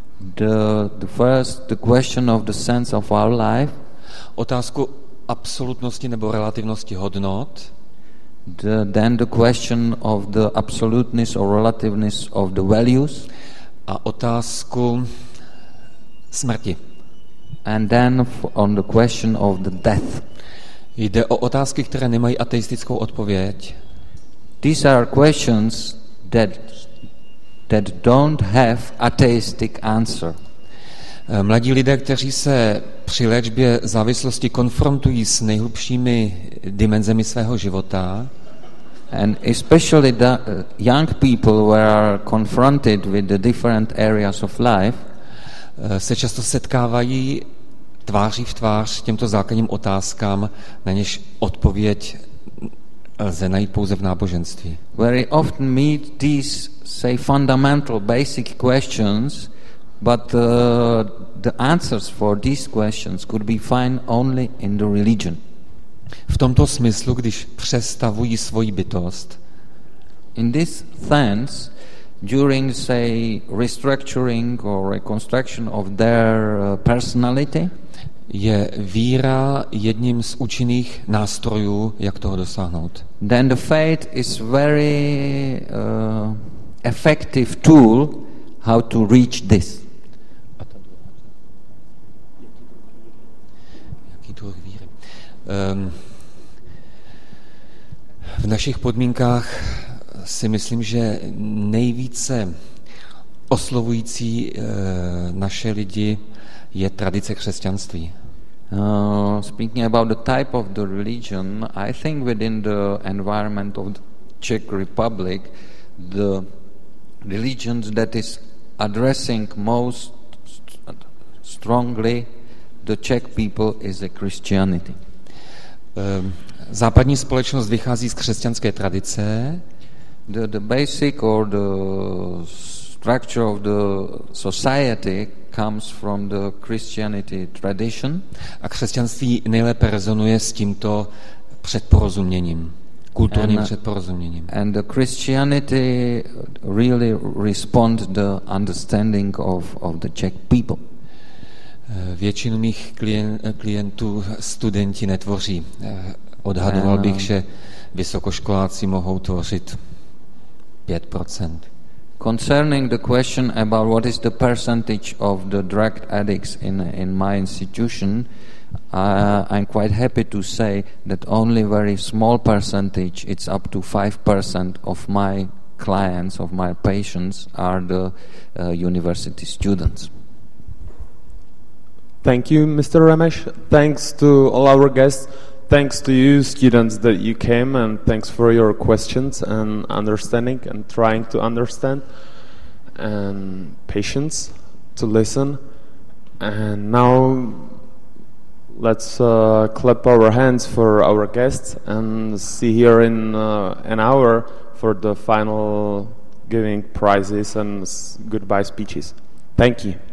C: The question of the sense of our life.
E: Otázku absolutnosti nebo relativnosti hodnot.
C: Then the question of the absoluteness or relativeness of the values.
E: A otázku smrti.
C: And then on the question of the death.
E: Jde o otázky, které nemají ateistickou odpověď.
C: These are questions that don't have atheistic answer.
E: Mladí lidé, kteří se při léčbě závislosti konfrontují s nejhlubšími dimenzemi svého života,
C: and especially the young people who are confronted with the different areas of life,
E: se často setkávají tváří v tvář těmto základním otázkám, na něž odpověď lze najít pouze v náboženství.
C: Very often meet these, say, fundamental basic questions, but the answers for these questions could be found only in the religion.
E: V tomto smyslu, když přestavují svoji bytost,
C: in this sense, during, say, restructuring or reconstruction of their personality,
E: je víra jedním z účinných nástrojů, jak toho dosáhnout.
C: Then the faith is very effective tool how to reach this.
E: Jaký druh víry? V našich podmínkách si myslím, že nejvíce oslovující naše lidi je tradice křesťanství.
C: Speaking about the type of the religion, I think within the environment of the Czech Republic, the religion that is addressing most strongly the Czech people is the Christianity.
E: Západní společnost vychází z křesťanské tradice.
C: The basic or the structure of the society comes from the Christianity tradition.
E: A křesťanství nejlépe rezonuje s tímto předporozuměním, kulturním předporozuměním.
C: And the Christianity really respond the understanding of the Czech people.
E: Většinu mých klientů studenti netvoří. Odhadoval bych, že vysokoškoláci mohou tvořit 5%.
C: Concerning the question about what is the percentage of the drug addicts in my institution, I'm quite happy to say that only very small percentage, it's up to 5% of my clients, of my patients, are the university students.
A: Thank you, Mr. Ramesh. Thanks to all our guests. Thanks to you, students, that you came, and thanks for your questions and understanding and trying to understand, and patience to listen. And now let's clap our hands for our guests and see here in an hour for the final giving prizes and goodbye speeches. Thank you.